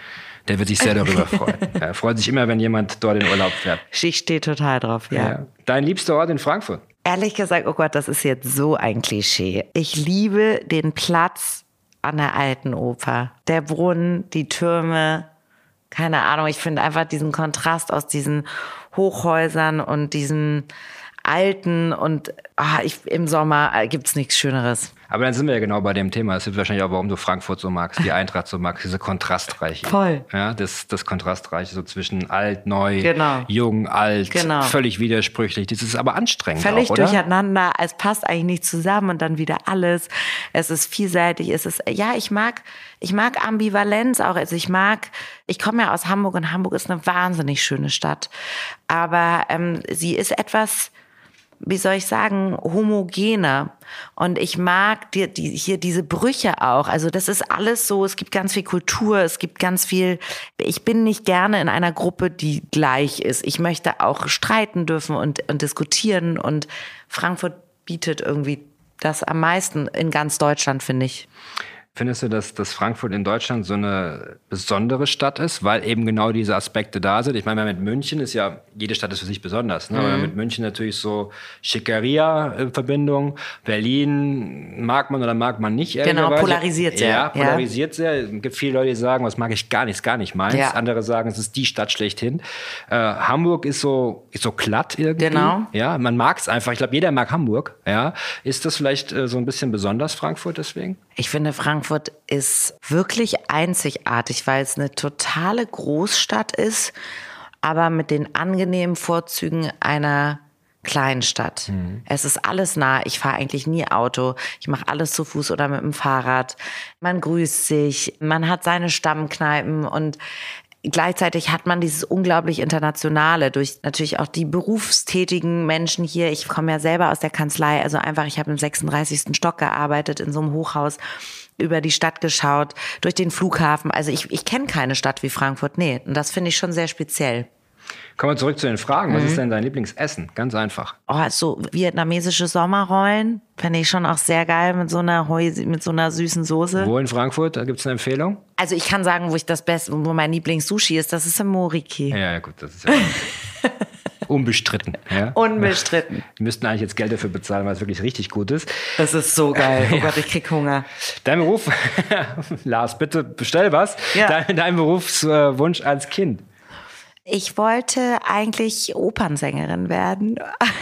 Der wird sich sehr darüber freuen. Er freut sich immer, wenn jemand dort in Urlaub fährt. Ich stehe total drauf, ja. Dein liebster Ort in Frankfurt? Ehrlich gesagt, oh Gott, das ist jetzt so ein Klischee. Ich liebe den Platz an der Alten Oper. Der Brunnen, die Türme, keine Ahnung. Ich finde einfach diesen Kontrast aus diesen Hochhäusern und diesen alten und im Sommer gibt's nichts Schöneres. Aber dann sind wir ja genau bei dem Thema. Das ist wahrscheinlich auch, warum du Frankfurt so magst, die Eintracht so magst, diese kontrastreiche. Voll. Ja, das kontrastreiche so zwischen alt, neu, genau. Jung, alt, genau. Völlig widersprüchlich. Das ist aber anstrengend völlig auch, oder? Durcheinander. Es passt eigentlich nicht zusammen und dann wieder alles. Es ist vielseitig. Ich mag Ambivalenz auch. Also ich komme ja aus Hamburg und Hamburg ist eine wahnsinnig schöne Stadt. Aber sie ist etwas, wie soll ich sagen, homogener. Und ich mag hier diese Brüche auch. Also das ist alles so, es gibt ganz viel Kultur, es gibt ganz viel, ich bin nicht gerne in einer Gruppe, die gleich ist. Ich möchte auch streiten dürfen und diskutieren. Und Frankfurt bietet irgendwie das am meisten in ganz Deutschland, finde ich. Findest du, dass Frankfurt in Deutschland so eine besondere Stadt ist, weil eben genau diese Aspekte da sind? Ich meine, mit München ist ja, jede Stadt ist für sich besonders, ne? Aber mit München natürlich so Schickeria-Verbindung. Berlin mag man oder mag man nicht. Genau, polarisiert sehr. Ja, polarisiert sehr. Es gibt viele Leute, die sagen, was mag ich gar nicht meins. Ja. Andere sagen, es ist die Stadt schlechthin. Hamburg ist so glatt irgendwie. Genau. Ja, man mag es einfach. Ich glaube, jeder mag Hamburg. Ja. Ist das vielleicht so ein bisschen besonders, Frankfurt deswegen? Ich finde, Frankfurt ist wirklich einzigartig, weil es eine totale Großstadt ist, aber mit den angenehmen Vorzügen einer Kleinstadt. Es ist alles nah. Ich fahre eigentlich nie Auto. Ich mache alles zu Fuß oder mit dem Fahrrad. Man grüßt sich, man hat seine Stammkneipen und gleichzeitig hat man dieses unglaublich Internationale durch natürlich auch die berufstätigen Menschen hier. Ich komme ja selber aus der Kanzlei, also einfach, ich habe im 36. Stock gearbeitet, in so einem Hochhaus, über die Stadt geschaut, durch den Flughafen. Also ich kenne keine Stadt wie Frankfurt, nee. Und das finde ich schon sehr speziell. Kommen wir zurück zu den Fragen. Was ist denn dein Lieblingsessen? Ganz einfach. So vietnamesische Sommerrollen finde ich schon auch sehr geil mit so einer süßen Soße. Wo in Frankfurt? Da gibt es eine Empfehlung? Also ich kann sagen, wo mein Lieblings-Sushi ist, das ist im Moriki. Ja, gut, das ist ja unbestritten. Ja? Unbestritten. Wir müssten eigentlich jetzt Geld dafür bezahlen, weil es wirklich richtig gut ist. Das ist so geil. Oh Gott, ich krieg Hunger. Dein Beruf, Lars, bitte bestell was. Ja. Dein Berufswunsch als Kind. Ich wollte eigentlich Opernsängerin werden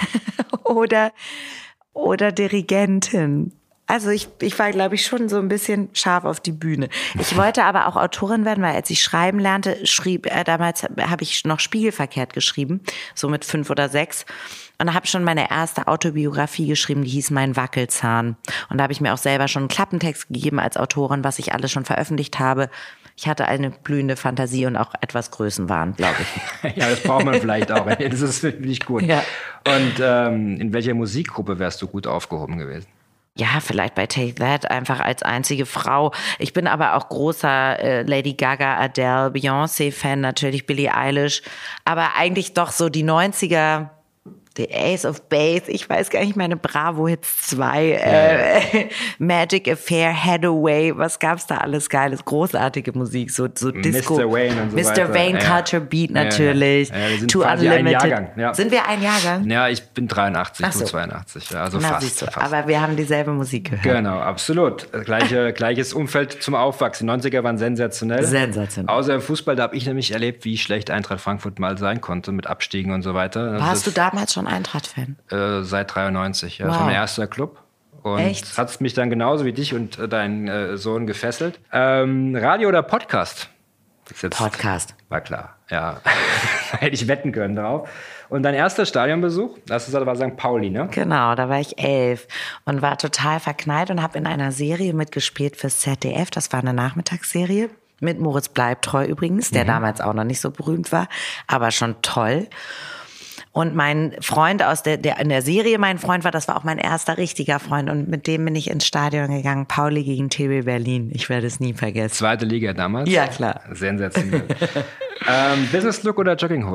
oder Dirigentin. Also ich war, glaube ich, schon so ein bisschen scharf auf die Bühne. Ich wollte aber auch Autorin werden, weil als ich schreiben lernte, damals habe ich noch spiegelverkehrt geschrieben, so mit 5 oder 6. Und da habe ich schon meine erste Autobiografie geschrieben, die hieß Mein Wackelzahn. Und da habe ich mir auch selber schon einen Klappentext gegeben als Autorin, was ich alles schon veröffentlicht habe. Ich hatte eine blühende Fantasie und auch etwas Größenwahn, glaube ich. Ja, das braucht man vielleicht auch. Das ist wirklich gut. Ja. Und in welcher Musikgruppe wärst du gut aufgehoben gewesen? Ja, vielleicht bei Take That, einfach als einzige Frau. Ich bin aber auch großer Lady Gaga, Adele, Beyoncé-Fan, natürlich Billie Eilish. Aber eigentlich doch so die 90er, The Ace of Base, ich weiß gar nicht, meine Bravo-Hits 2, Magic Affair, Hathaway, was gab's da alles Geiles, großartige Musik, so Disco. Mr. Wayne und so weiter. Mr. Wayne, Culture Beat natürlich. Ja, wir sind Too quasi Unlimited. ein Jahrgang. Ja. Sind wir ein Jahrgang? Ja, ich bin 83, du 82. Ja, also fast, siehst du, fast. Aber wir haben dieselbe Musik gehört. Genau, absolut. Gleiches Umfeld zum Aufwachsen. Die 90er waren sensationell. Sensationell. Außer im Fußball, da habe ich nämlich erlebt, wie schlecht Eintracht Frankfurt mal sein konnte mit Abstiegen und so weiter. Warst du damals schon Eintracht-Fan? Seit 93, ja. Wow. Das war mein erster Club. Und hat es mich dann genauso wie dich und deinen Sohn gefesselt. Radio oder Podcast? Podcast. War klar, ja. Hätte ich wetten können drauf. Und dein erster Stadionbesuch, das war St. Pauli, ne? Genau, da war ich 11 und war total verknallt und habe in einer Serie mitgespielt fürs ZDF. Das war eine Nachmittagsserie. Mit Moritz Bleibtreu übrigens, der damals auch noch nicht so berühmt war, aber schon toll. Und mein Freund in der Serie, mein Freund war, das war auch mein erster richtiger Freund. Und mit dem bin ich ins Stadion gegangen. Pauli gegen TB Berlin. Ich werde es nie vergessen. Zweite Liga damals? Ja, klar. Sensationell. Business Look oder Jogginghose?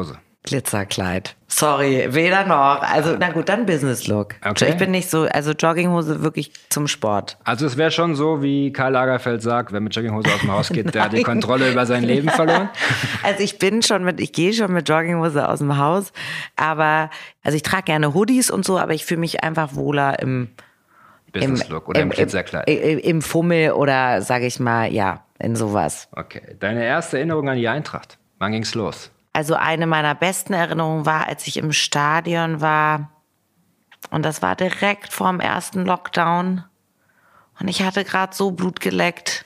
Glitzerkleid. Sorry, weder noch. Also, na gut, dann Business Look. Okay. Ich bin nicht so, also Jogginghose wirklich zum Sport. Also es wäre schon so, wie Karl Lagerfeld sagt, wer mit Jogginghose aus dem Haus geht, der hat die Kontrolle über sein Leben verloren. Also ich gehe schon mit Jogginghose aus dem Haus, aber, also ich trage gerne Hoodies und so, aber ich fühle mich einfach wohler im Business Look oder im Glitzerkleid. Im Fummel oder, sage ich mal, ja, in sowas. Okay, deine erste Erinnerung an die Eintracht. Wann ging's los? Also eine meiner besten Erinnerungen war, als ich im Stadion war und das war direkt vorm ersten Lockdown und ich hatte gerade so Blut geleckt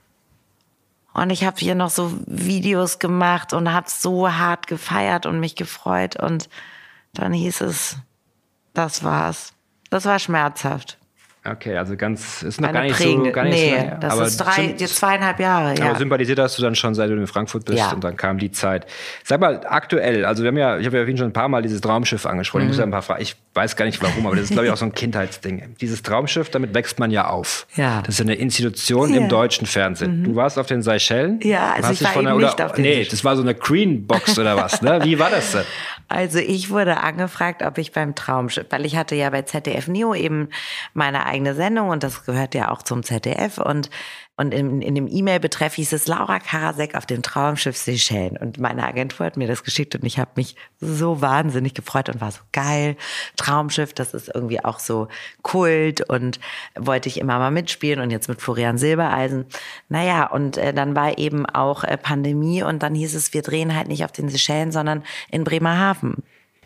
und ich habe hier noch so Videos gemacht und habe so hart gefeiert und mich gefreut und dann hieß es, das war's. Das war schmerzhaft. Okay, also ist noch Eine gar nicht prägende, so gar nicht so nee, lange. das Aber ist 2,5 Jahre, ja. Aber sympathisiert hast du dann schon, seit du in Frankfurt bist Ja. und dann kam die Zeit. Sag mal, aktuell, also ich habe ja vorhin schon ein paar Mal dieses Traumschiff angesprochen. Ich muss ja ein paar Fragen, ich weiß gar nicht warum, aber das ist, glaube ich, auch so ein Kindheitsding. Dieses Traumschiff, damit wächst man ja auf. Ja. Das ist eine Institution Ja. im deutschen Fernsehen. Du warst auf den Seychellen? Ja, also ich war eben nicht auf den Nee, Seychellen. das war so eine Green-Box oder was, ne? Wie war das denn? Also ich wurde angefragt, ob ich beim Traumschiff, weil ich hatte ja bei ZDF Neo eben meine eigene Sendung und das gehört ja auch zum ZDF und in dem E-Mail-Betreff hieß es Laura Karasek auf dem Traumschiff Seychellen und meine Agentur hat mir das geschickt und ich habe mich so wahnsinnig gefreut und war so geil, Traumschiff, das ist irgendwie auch so Kult und wollte ich immer mal mitspielen und jetzt mit Florian Silbereisen. Naja, und dann war eben auch Pandemie und dann hieß es, wir drehen halt nicht auf den Seychellen, sondern in Bremerhaven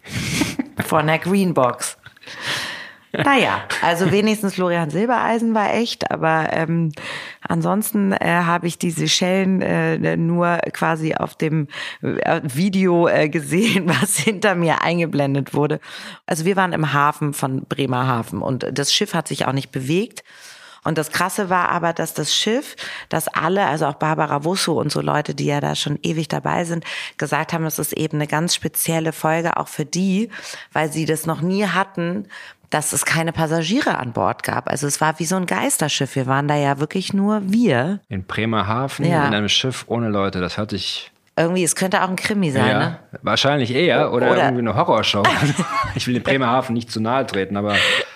von der Greenbox. Naja, also wenigstens Florian Silbereisen war echt, aber ansonsten habe ich die Seychellen nur quasi auf dem Video gesehen, was hinter mir eingeblendet wurde. Also wir waren im Hafen von Bremerhaven und das Schiff hat sich auch nicht bewegt. Und das Krasse war aber, dass das Schiff, dass alle, also auch Barbara Wusso und so Leute, die ja da schon ewig dabei sind, gesagt haben, es ist eben eine ganz spezielle Folge auch für die, weil sie das noch nie hatten, dass es keine Passagiere an Bord gab. Also es war wie so ein Geisterschiff. Wir waren da ja wirklich nur wir. In Bremerhaven, Ja. in einem Schiff ohne Leute, das hört sich... Irgendwie, es könnte auch ein Krimi sein, ne? Wahrscheinlich eher oder Oder- irgendwie eine Horrorshow. Ich will in Bremerhaven nicht zu nahe treten, aber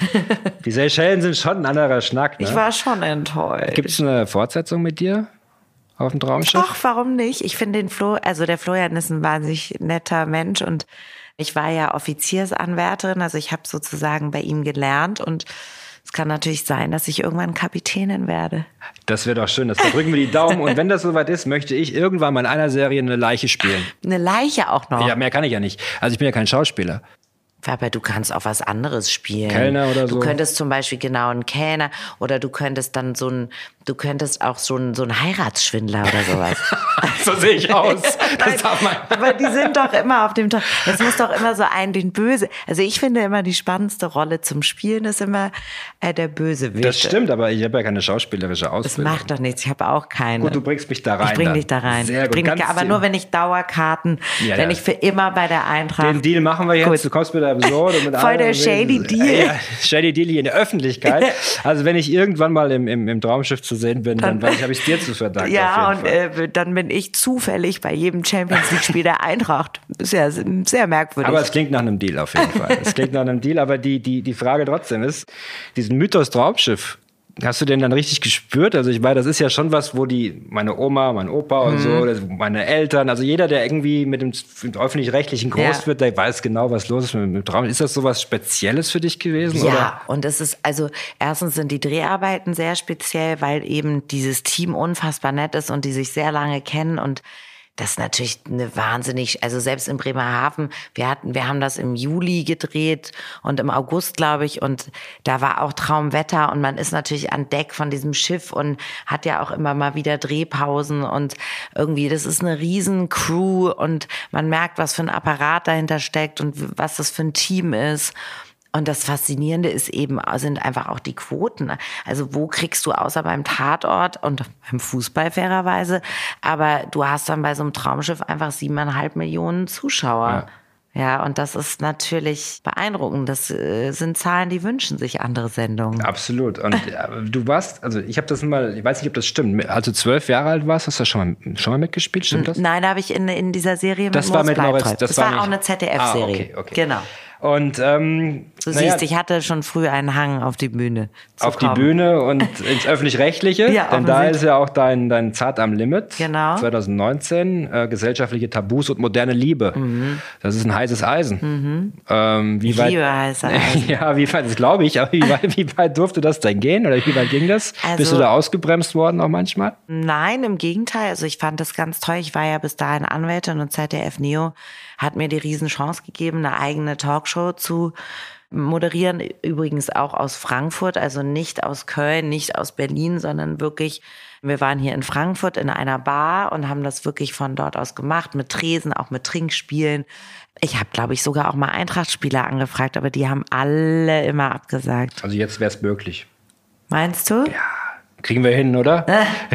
die Seychellen sind schon ein anderer Schnack. Ne? Ich war schon enttäuscht. Gibt es eine Fortsetzung mit dir auf dem Traumschiff? Ach, warum nicht? Ich finde der Florian ist ein wahnsinnig netter Mensch und ich war ja Offiziersanwärterin, also ich habe sozusagen bei ihm gelernt und es kann natürlich sein, dass ich irgendwann Kapitänin werde. Das wäre doch schön, da drücken wir die Daumen. Und wenn das soweit ist, möchte ich irgendwann mal in einer Serie eine Leiche spielen. Eine Leiche auch noch. Ja, mehr kann ich ja nicht. Also ich bin ja kein Schauspieler. Aber du kannst auch was anderes spielen. Kellner oder so? Du könntest zum Beispiel genau einen Kellner oder du könntest dann du könntest auch so ein Heiratsschwindler oder sowas. So sehe ich aus. Das darf man. Aber die sind doch immer auf dem Top. Es muss doch immer so den Böse. Also ich finde immer die spannendste Rolle zum Spielen ist immer der Bösewicht. Das stimmt, aber ich habe ja keine schauspielerische Das Ausbildung. macht doch nichts. Ich habe auch keine. Gut, du bringst mich da rein. Ich bring dann. dich da rein. Sehr gut. Aber nur wenn ich Dauerkarten, Ja, wenn ja. ich für immer bei der Eintracht. Den Deal machen wir jetzt. Gut. Du kommst mit der Episode. Mit Voll der allem. shady Deal. Ja, shady Deal hier in der Öffentlichkeit. Also wenn ich irgendwann mal im Traumschiff zu sehen bin, dann habe ich es dir zu verdanken. Ja, auf jeden Fall. und dann bin ich zufällig bei jedem Champions-League-Spiel der Eintracht. Ist ja sehr merkwürdig. Aber es klingt nach einem Deal auf jeden Fall. Es klingt nach einem Deal, aber die Frage trotzdem ist, diesen Mythos Traumschiff, hast du den dann richtig gespürt? Also ich meine, das ist ja schon was, wo meine Oma, mein Opa und so, meine Eltern, also jeder, der irgendwie mit dem Öffentlich-Rechtlichen groß Ja. wird, der weiß genau, was los ist mit dem Traum. Ist das so was Spezielles für dich gewesen? Ja, Oder? und es ist, also erstens sind die Dreharbeiten sehr speziell, weil eben dieses Team unfassbar nett ist und die sich sehr lange kennen und das ist natürlich eine wahnsinnig, also selbst in Bremerhaven, wir haben das im Juli gedreht und im August, glaube ich, und da war auch Traumwetter und man ist natürlich an Deck von diesem Schiff und hat ja auch immer mal wieder Drehpausen und irgendwie, das ist eine riesen Crew und man merkt, was für ein Apparat dahinter steckt und was das für ein Team ist. Und das Faszinierende sind einfach auch die Quoten. Also wo kriegst du außer beim Tatort und beim Fußball fairerweise, aber du hast dann bei so einem Traumschiff einfach 7,5 Millionen Zuschauer. Ja, und das ist natürlich beeindruckend. Das sind Zahlen, die wünschen sich andere Sendungen. Absolut. Und du warst, also ich habe das mal, ich weiß nicht, ob das stimmt, als du 12 Jahre alt warst, hast du schon mal mitgespielt, stimmt das? Nein, da habe ich in dieser Serie das war mit Moritz. Das war auch eine ZDF-Serie. Okay. Genau. Und du siehst, ich hatte schon früh einen Hang auf die Bühne. Die Bühne und ins Öffentlich-Rechtliche. Ja, denn da ist ja auch dein Zart am Limit. Genau. 2019, gesellschaftliche Tabus und moderne Liebe. Das ist ein heißes Eisen. Wie weit, Liebe heiße Eisen. Ja, wie weit, das glaube ich, aber wie weit durfte das denn gehen? Oder wie weit ging das? Also, bist du da ausgebremst worden auch manchmal? Nein, im Gegenteil. Also ich fand das ganz toll. Ich war ja bis dahin Anwältin und ZDF Neo hat mir die Riesenchance gegeben, eine eigene Talkshow zu moderieren. Übrigens auch aus Frankfurt, also nicht aus Köln, nicht aus Berlin, sondern wirklich, wir waren hier in Frankfurt in einer Bar und haben das wirklich von dort aus gemacht, mit Tresen, auch mit Trinkspielen. Ich habe, glaube ich, sogar auch mal Eintracht-Spieler angefragt, aber die haben alle immer abgesagt. Also jetzt wäre es möglich. Meinst du? Ja. Kriegen wir hin, oder?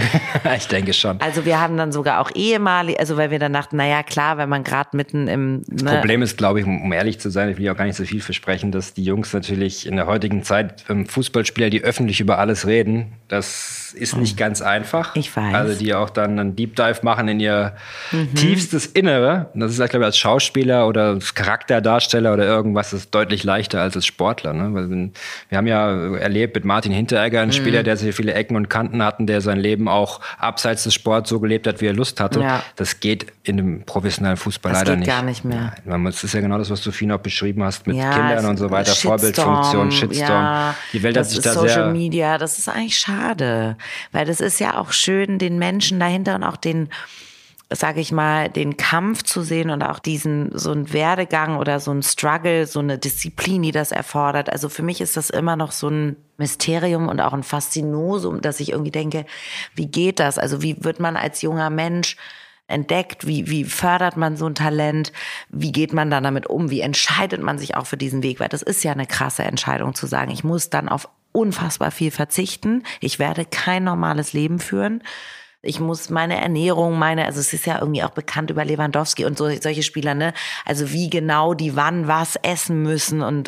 Ich denke schon. Also wir haben dann sogar auch ehemalige, also weil wir dann dachten, naja klar, wenn man gerade mitten im... Das Problem ist, glaube ich, um ehrlich zu sein, ich will auch gar nicht so viel versprechen, dass die Jungs natürlich in der heutigen Zeit Fußballspieler, die öffentlich über alles reden, das ist nicht ganz einfach. Ich weiß. Also die auch dann einen Deep Dive machen in ihr tiefstes Innere. Das ist, glaube ich, als Schauspieler oder als Charakterdarsteller oder irgendwas, das ist deutlich leichter als als Sportler. Ne? Weil wir haben ja erlebt mit Martin Hinteregger, einen Spieler, der sehr viele Ecken und Kanten hatten, der sein Leben auch abseits des Sports so gelebt hat, wie er Lust hatte. Ja. Das geht in dem professionellen Fußball leider nicht. Das geht gar nicht mehr. Nein, das ist ja genau das, was du vorhin auch beschrieben hast mit Kindern und so weiter, Vorbildfunktion, Shitstorm. Ja, die Welt hat sich da sehr... Social Media, das ist eigentlich schade. Weil das ist ja auch schön, den Menschen dahinter und auch den, sage ich mal, den Kampf zu sehen und auch so einen Werdegang oder so einen Struggle, so eine Disziplin, die das erfordert. Also für mich ist das immer noch so ein Mysterium und auch ein Faszinosum, dass ich irgendwie denke, wie geht das? Also wie wird man als junger Mensch entdeckt? Wie fördert man so ein Talent? Wie geht man dann damit um? Wie entscheidet man sich auch für diesen Weg? Weil das ist ja eine krasse Entscheidung zu sagen, ich muss dann auf unfassbar viel verzichten. Ich werde kein normales Leben führen. Ich muss meine Ernährung, also es ist ja irgendwie auch bekannt über Lewandowski und solche Spieler, ne? Also wie genau die wann was essen müssen und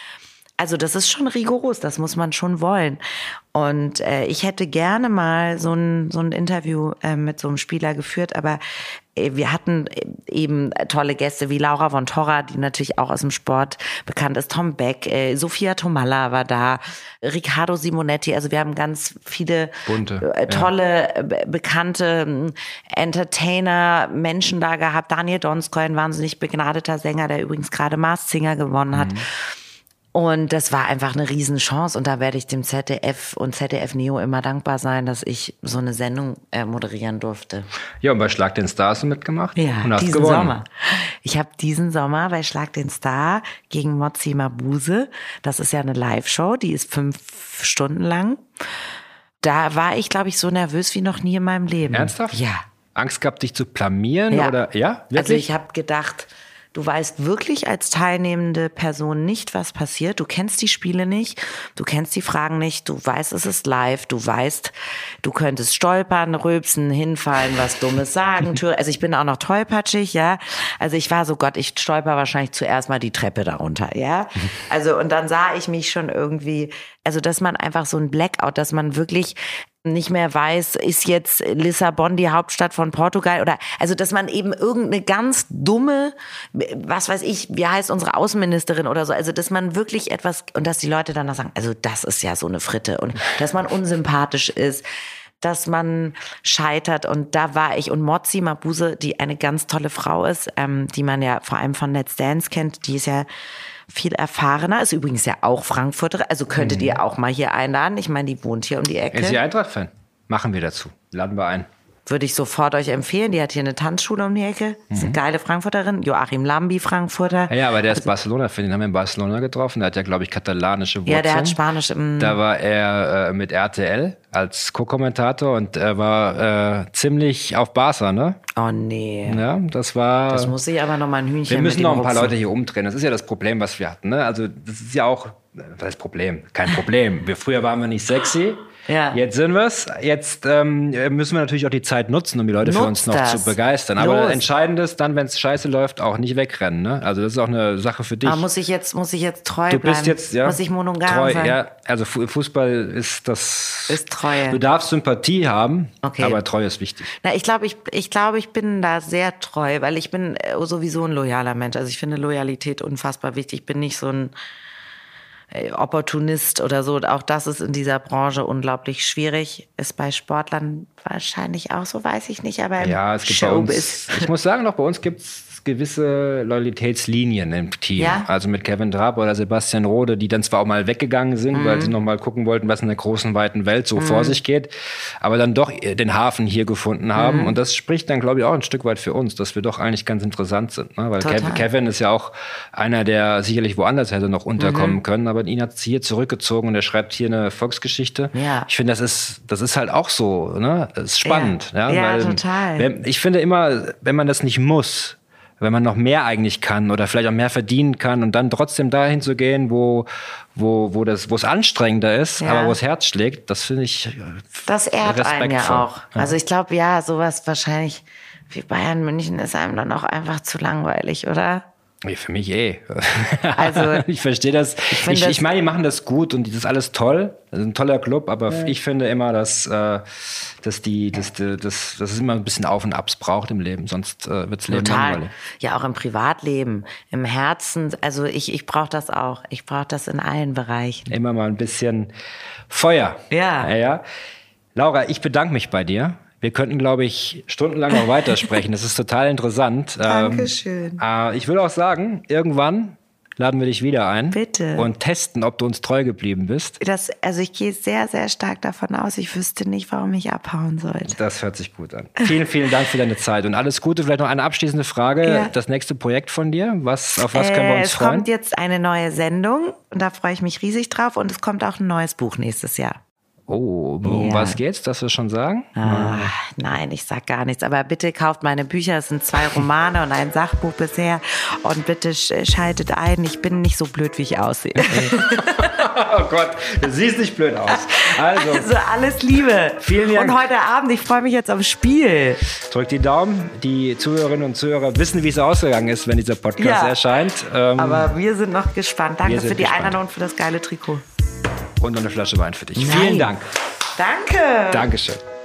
also das ist schon rigoros, das muss man schon wollen. Und ich hätte gerne mal so ein Interview mit so einem Spieler geführt, aber wir hatten eben tolle Gäste wie Laura von Torra, die natürlich auch aus dem Sport bekannt ist, Tom Beck, Sophia Tomalla war da, Riccardo Simonetti, also wir haben ganz viele tolle, bekannte Entertainer, Menschen da gehabt, Daniel Donskoy, ein wahnsinnig begnadeter Sänger, der übrigens gerade Masked Singer gewonnen hat. Und das war einfach eine Riesenchance und da werde ich dem ZDF und ZDF Neo immer dankbar sein, dass ich so eine Sendung moderieren durfte. Ja, und bei Schlag den Star hast du mitgemacht? Ja, und hast diesen gewonnen. Sommer. Ich habe diesen Sommer bei Schlag den Star gegen Motsi Mabuse, das ist ja eine Live-Show, die ist 5 Stunden lang. Da war ich, glaube ich, so nervös wie noch nie in meinem Leben. Ernsthaft? Ja. Angst gehabt, dich zu blamieren? Ja. Oder? Ja, wirklich? Also ich habe gedacht... Du weißt wirklich als teilnehmende Person nicht, was passiert. Du kennst die Spiele nicht, du kennst die Fragen nicht, du weißt, es ist live, du weißt, du könntest stolpern, rülpsen, hinfallen, was Dummes sagen. Also ich bin auch noch tollpatschig, ja. Also ich war so, Gott, ich stolper wahrscheinlich zuerst mal die Treppe darunter, ja. Also und dann sah ich mich schon irgendwie, also dass man einfach so ein Blackout, dass man wirklich nicht mehr weiß, ist jetzt Lissabon die Hauptstadt von Portugal oder, also dass man eben irgendeine ganz dumme, was weiß ich, wie heißt unsere Außenministerin oder so, also dass man wirklich etwas, und dass die Leute dann noch sagen, also das ist ja so eine Fritte und dass man unsympathisch ist, dass man scheitert und da war ich und Motsi Mabuse, die eine ganz tolle Frau ist, die man ja vor allem von Let's Dance kennt, die ist ja viel erfahrener, ist übrigens ja auch Frankfurter, also könntet ihr auch mal hier einladen. Ich meine, die wohnt hier um die Ecke. Ist sie Eintracht-Fan? Machen wir dazu. Laden wir ein. Würde ich sofort euch empfehlen. Die hat hier eine Tanzschule um die Ecke. Ist eine geile Frankfurterin. Joachim Lambi, Frankfurter. Ja, aber der ist Barcelona-Fan. Den haben wir in Barcelona getroffen. Der hat ja, glaube ich, katalanische Wurzeln. Ja, der hat Spanisch. Da war er mit RTL als Co-Kommentator und er war ziemlich auf Barca, ne? Oh nee. Ja, das war... Das muss ich aber noch mal ein Hühnchen Wir müssen mit noch ihm ein paar rupfen. Leute hier umdrehen. Das ist ja das Problem, was wir hatten, ne? Also das ist ja auch... Was ist Problem? Kein Problem. Früher waren wir nicht sexy. Ja. Jetzt sind wir's. Jetzt müssen wir natürlich auch die Zeit nutzen, um die Leute für uns noch zu begeistern. Aber entscheidend ist dann, wenn es scheiße läuft, auch nicht wegrennen. Ne? Also das ist auch eine Sache für dich. Aber muss ich jetzt treu bleiben? Du bist jetzt, ja, muss ich monogam sein? Ja, also Fußball ist das... Ist Treue. Du darfst Sympathie haben, okay. aber Treue ist wichtig. Na, ich glaube, ich bin da sehr treu, weil ich bin sowieso ein loyaler Mensch. Also ich finde Loyalität unfassbar wichtig. Ich bin nicht so ein Opportunist oder so. Auch das ist in dieser Branche unglaublich schwierig. Ist bei Sportlern wahrscheinlich auch so, weiß ich nicht. Aber ja, es gibt bei uns, ich muss sagen, auch bei uns gibt es gewisse Loyalitätslinien im Team. Ja? Also mit Kevin Trapp oder Sebastian Rode, die dann zwar auch mal weggegangen sind, weil sie noch mal gucken wollten, was in der großen, weiten Welt so vor sich geht, aber dann doch den Hafen hier gefunden haben. Und das spricht dann, glaube ich, auch ein Stück weit für uns, dass wir doch eigentlich ganz interessant sind. Ne? Weil Kevin ist ja auch einer, der sicherlich woanders hätte noch unterkommen können, aber ihn hat es hier zurückgezogen und er schreibt hier eine Volksgeschichte. Ja. Ich finde, das ist halt auch so. Ne? Das ist spannend. Ja, weil, total. Ich finde immer, wenn man das nicht muss, wenn man noch mehr eigentlich kann oder vielleicht auch mehr verdienen kann und dann trotzdem dahin zu gehen, wo es anstrengender ist, aber wo das Herz schlägt, das finde ich das ehrt einen ja auch. Ja. Also ich glaube, ja, sowas wahrscheinlich wie Bayern München ist einem dann auch einfach zu langweilig, oder? Für mich Also ich verstehe das. Ich meine, die machen das gut und das ist alles toll. Das ist ein toller Club, aber ich finde immer, dass es immer ein bisschen Auf und Abs braucht im Leben, sonst wird das Leben langweilig. Ja, auch im Privatleben, im Herzen. Also ich brauche das auch. Ich brauche das in allen Bereichen. Immer mal ein bisschen Feuer. Ja. Laura, ich bedanke mich bei dir. Wir könnten, glaube ich, stundenlang noch weitersprechen. Das ist total interessant. Dankeschön. Ich will auch sagen, irgendwann laden wir dich wieder ein. Bitte. Und testen, ob du uns treu geblieben bist. Also ich gehe sehr, sehr stark davon aus. Ich wüsste nicht, warum ich abhauen sollte. Das hört sich gut an. Vielen, vielen Dank für deine Zeit und alles Gute. Vielleicht noch eine abschließende Frage. Ja. Das nächste Projekt von dir, auf was können wir uns freuen? Es kommt jetzt eine neue Sendung und da freue ich mich riesig drauf. Und es kommt auch ein neues Buch nächstes Jahr. Oh, um was geht's? Darfst du schon sagen? Nein, ich sag gar nichts. Aber bitte kauft meine Bücher. Es sind 2 Romane und ein Sachbuch bisher. Und bitte schaltet ein. Ich bin nicht so blöd, wie ich aussehe. Oh Gott, du siehst nicht blöd aus. Also alles Liebe. Vielen Dank. Und heute Abend, ich freue mich jetzt aufs Spiel. Drückt die Daumen. Die Zuhörerinnen und Zuhörer wissen, wie es ausgegangen ist, wenn dieser Podcast erscheint. Aber wir sind noch gespannt. Danke für die Einladung und für das geile Trikot. Und noch eine Flasche Wein für dich. Vielen Dank. Danke. Dankeschön.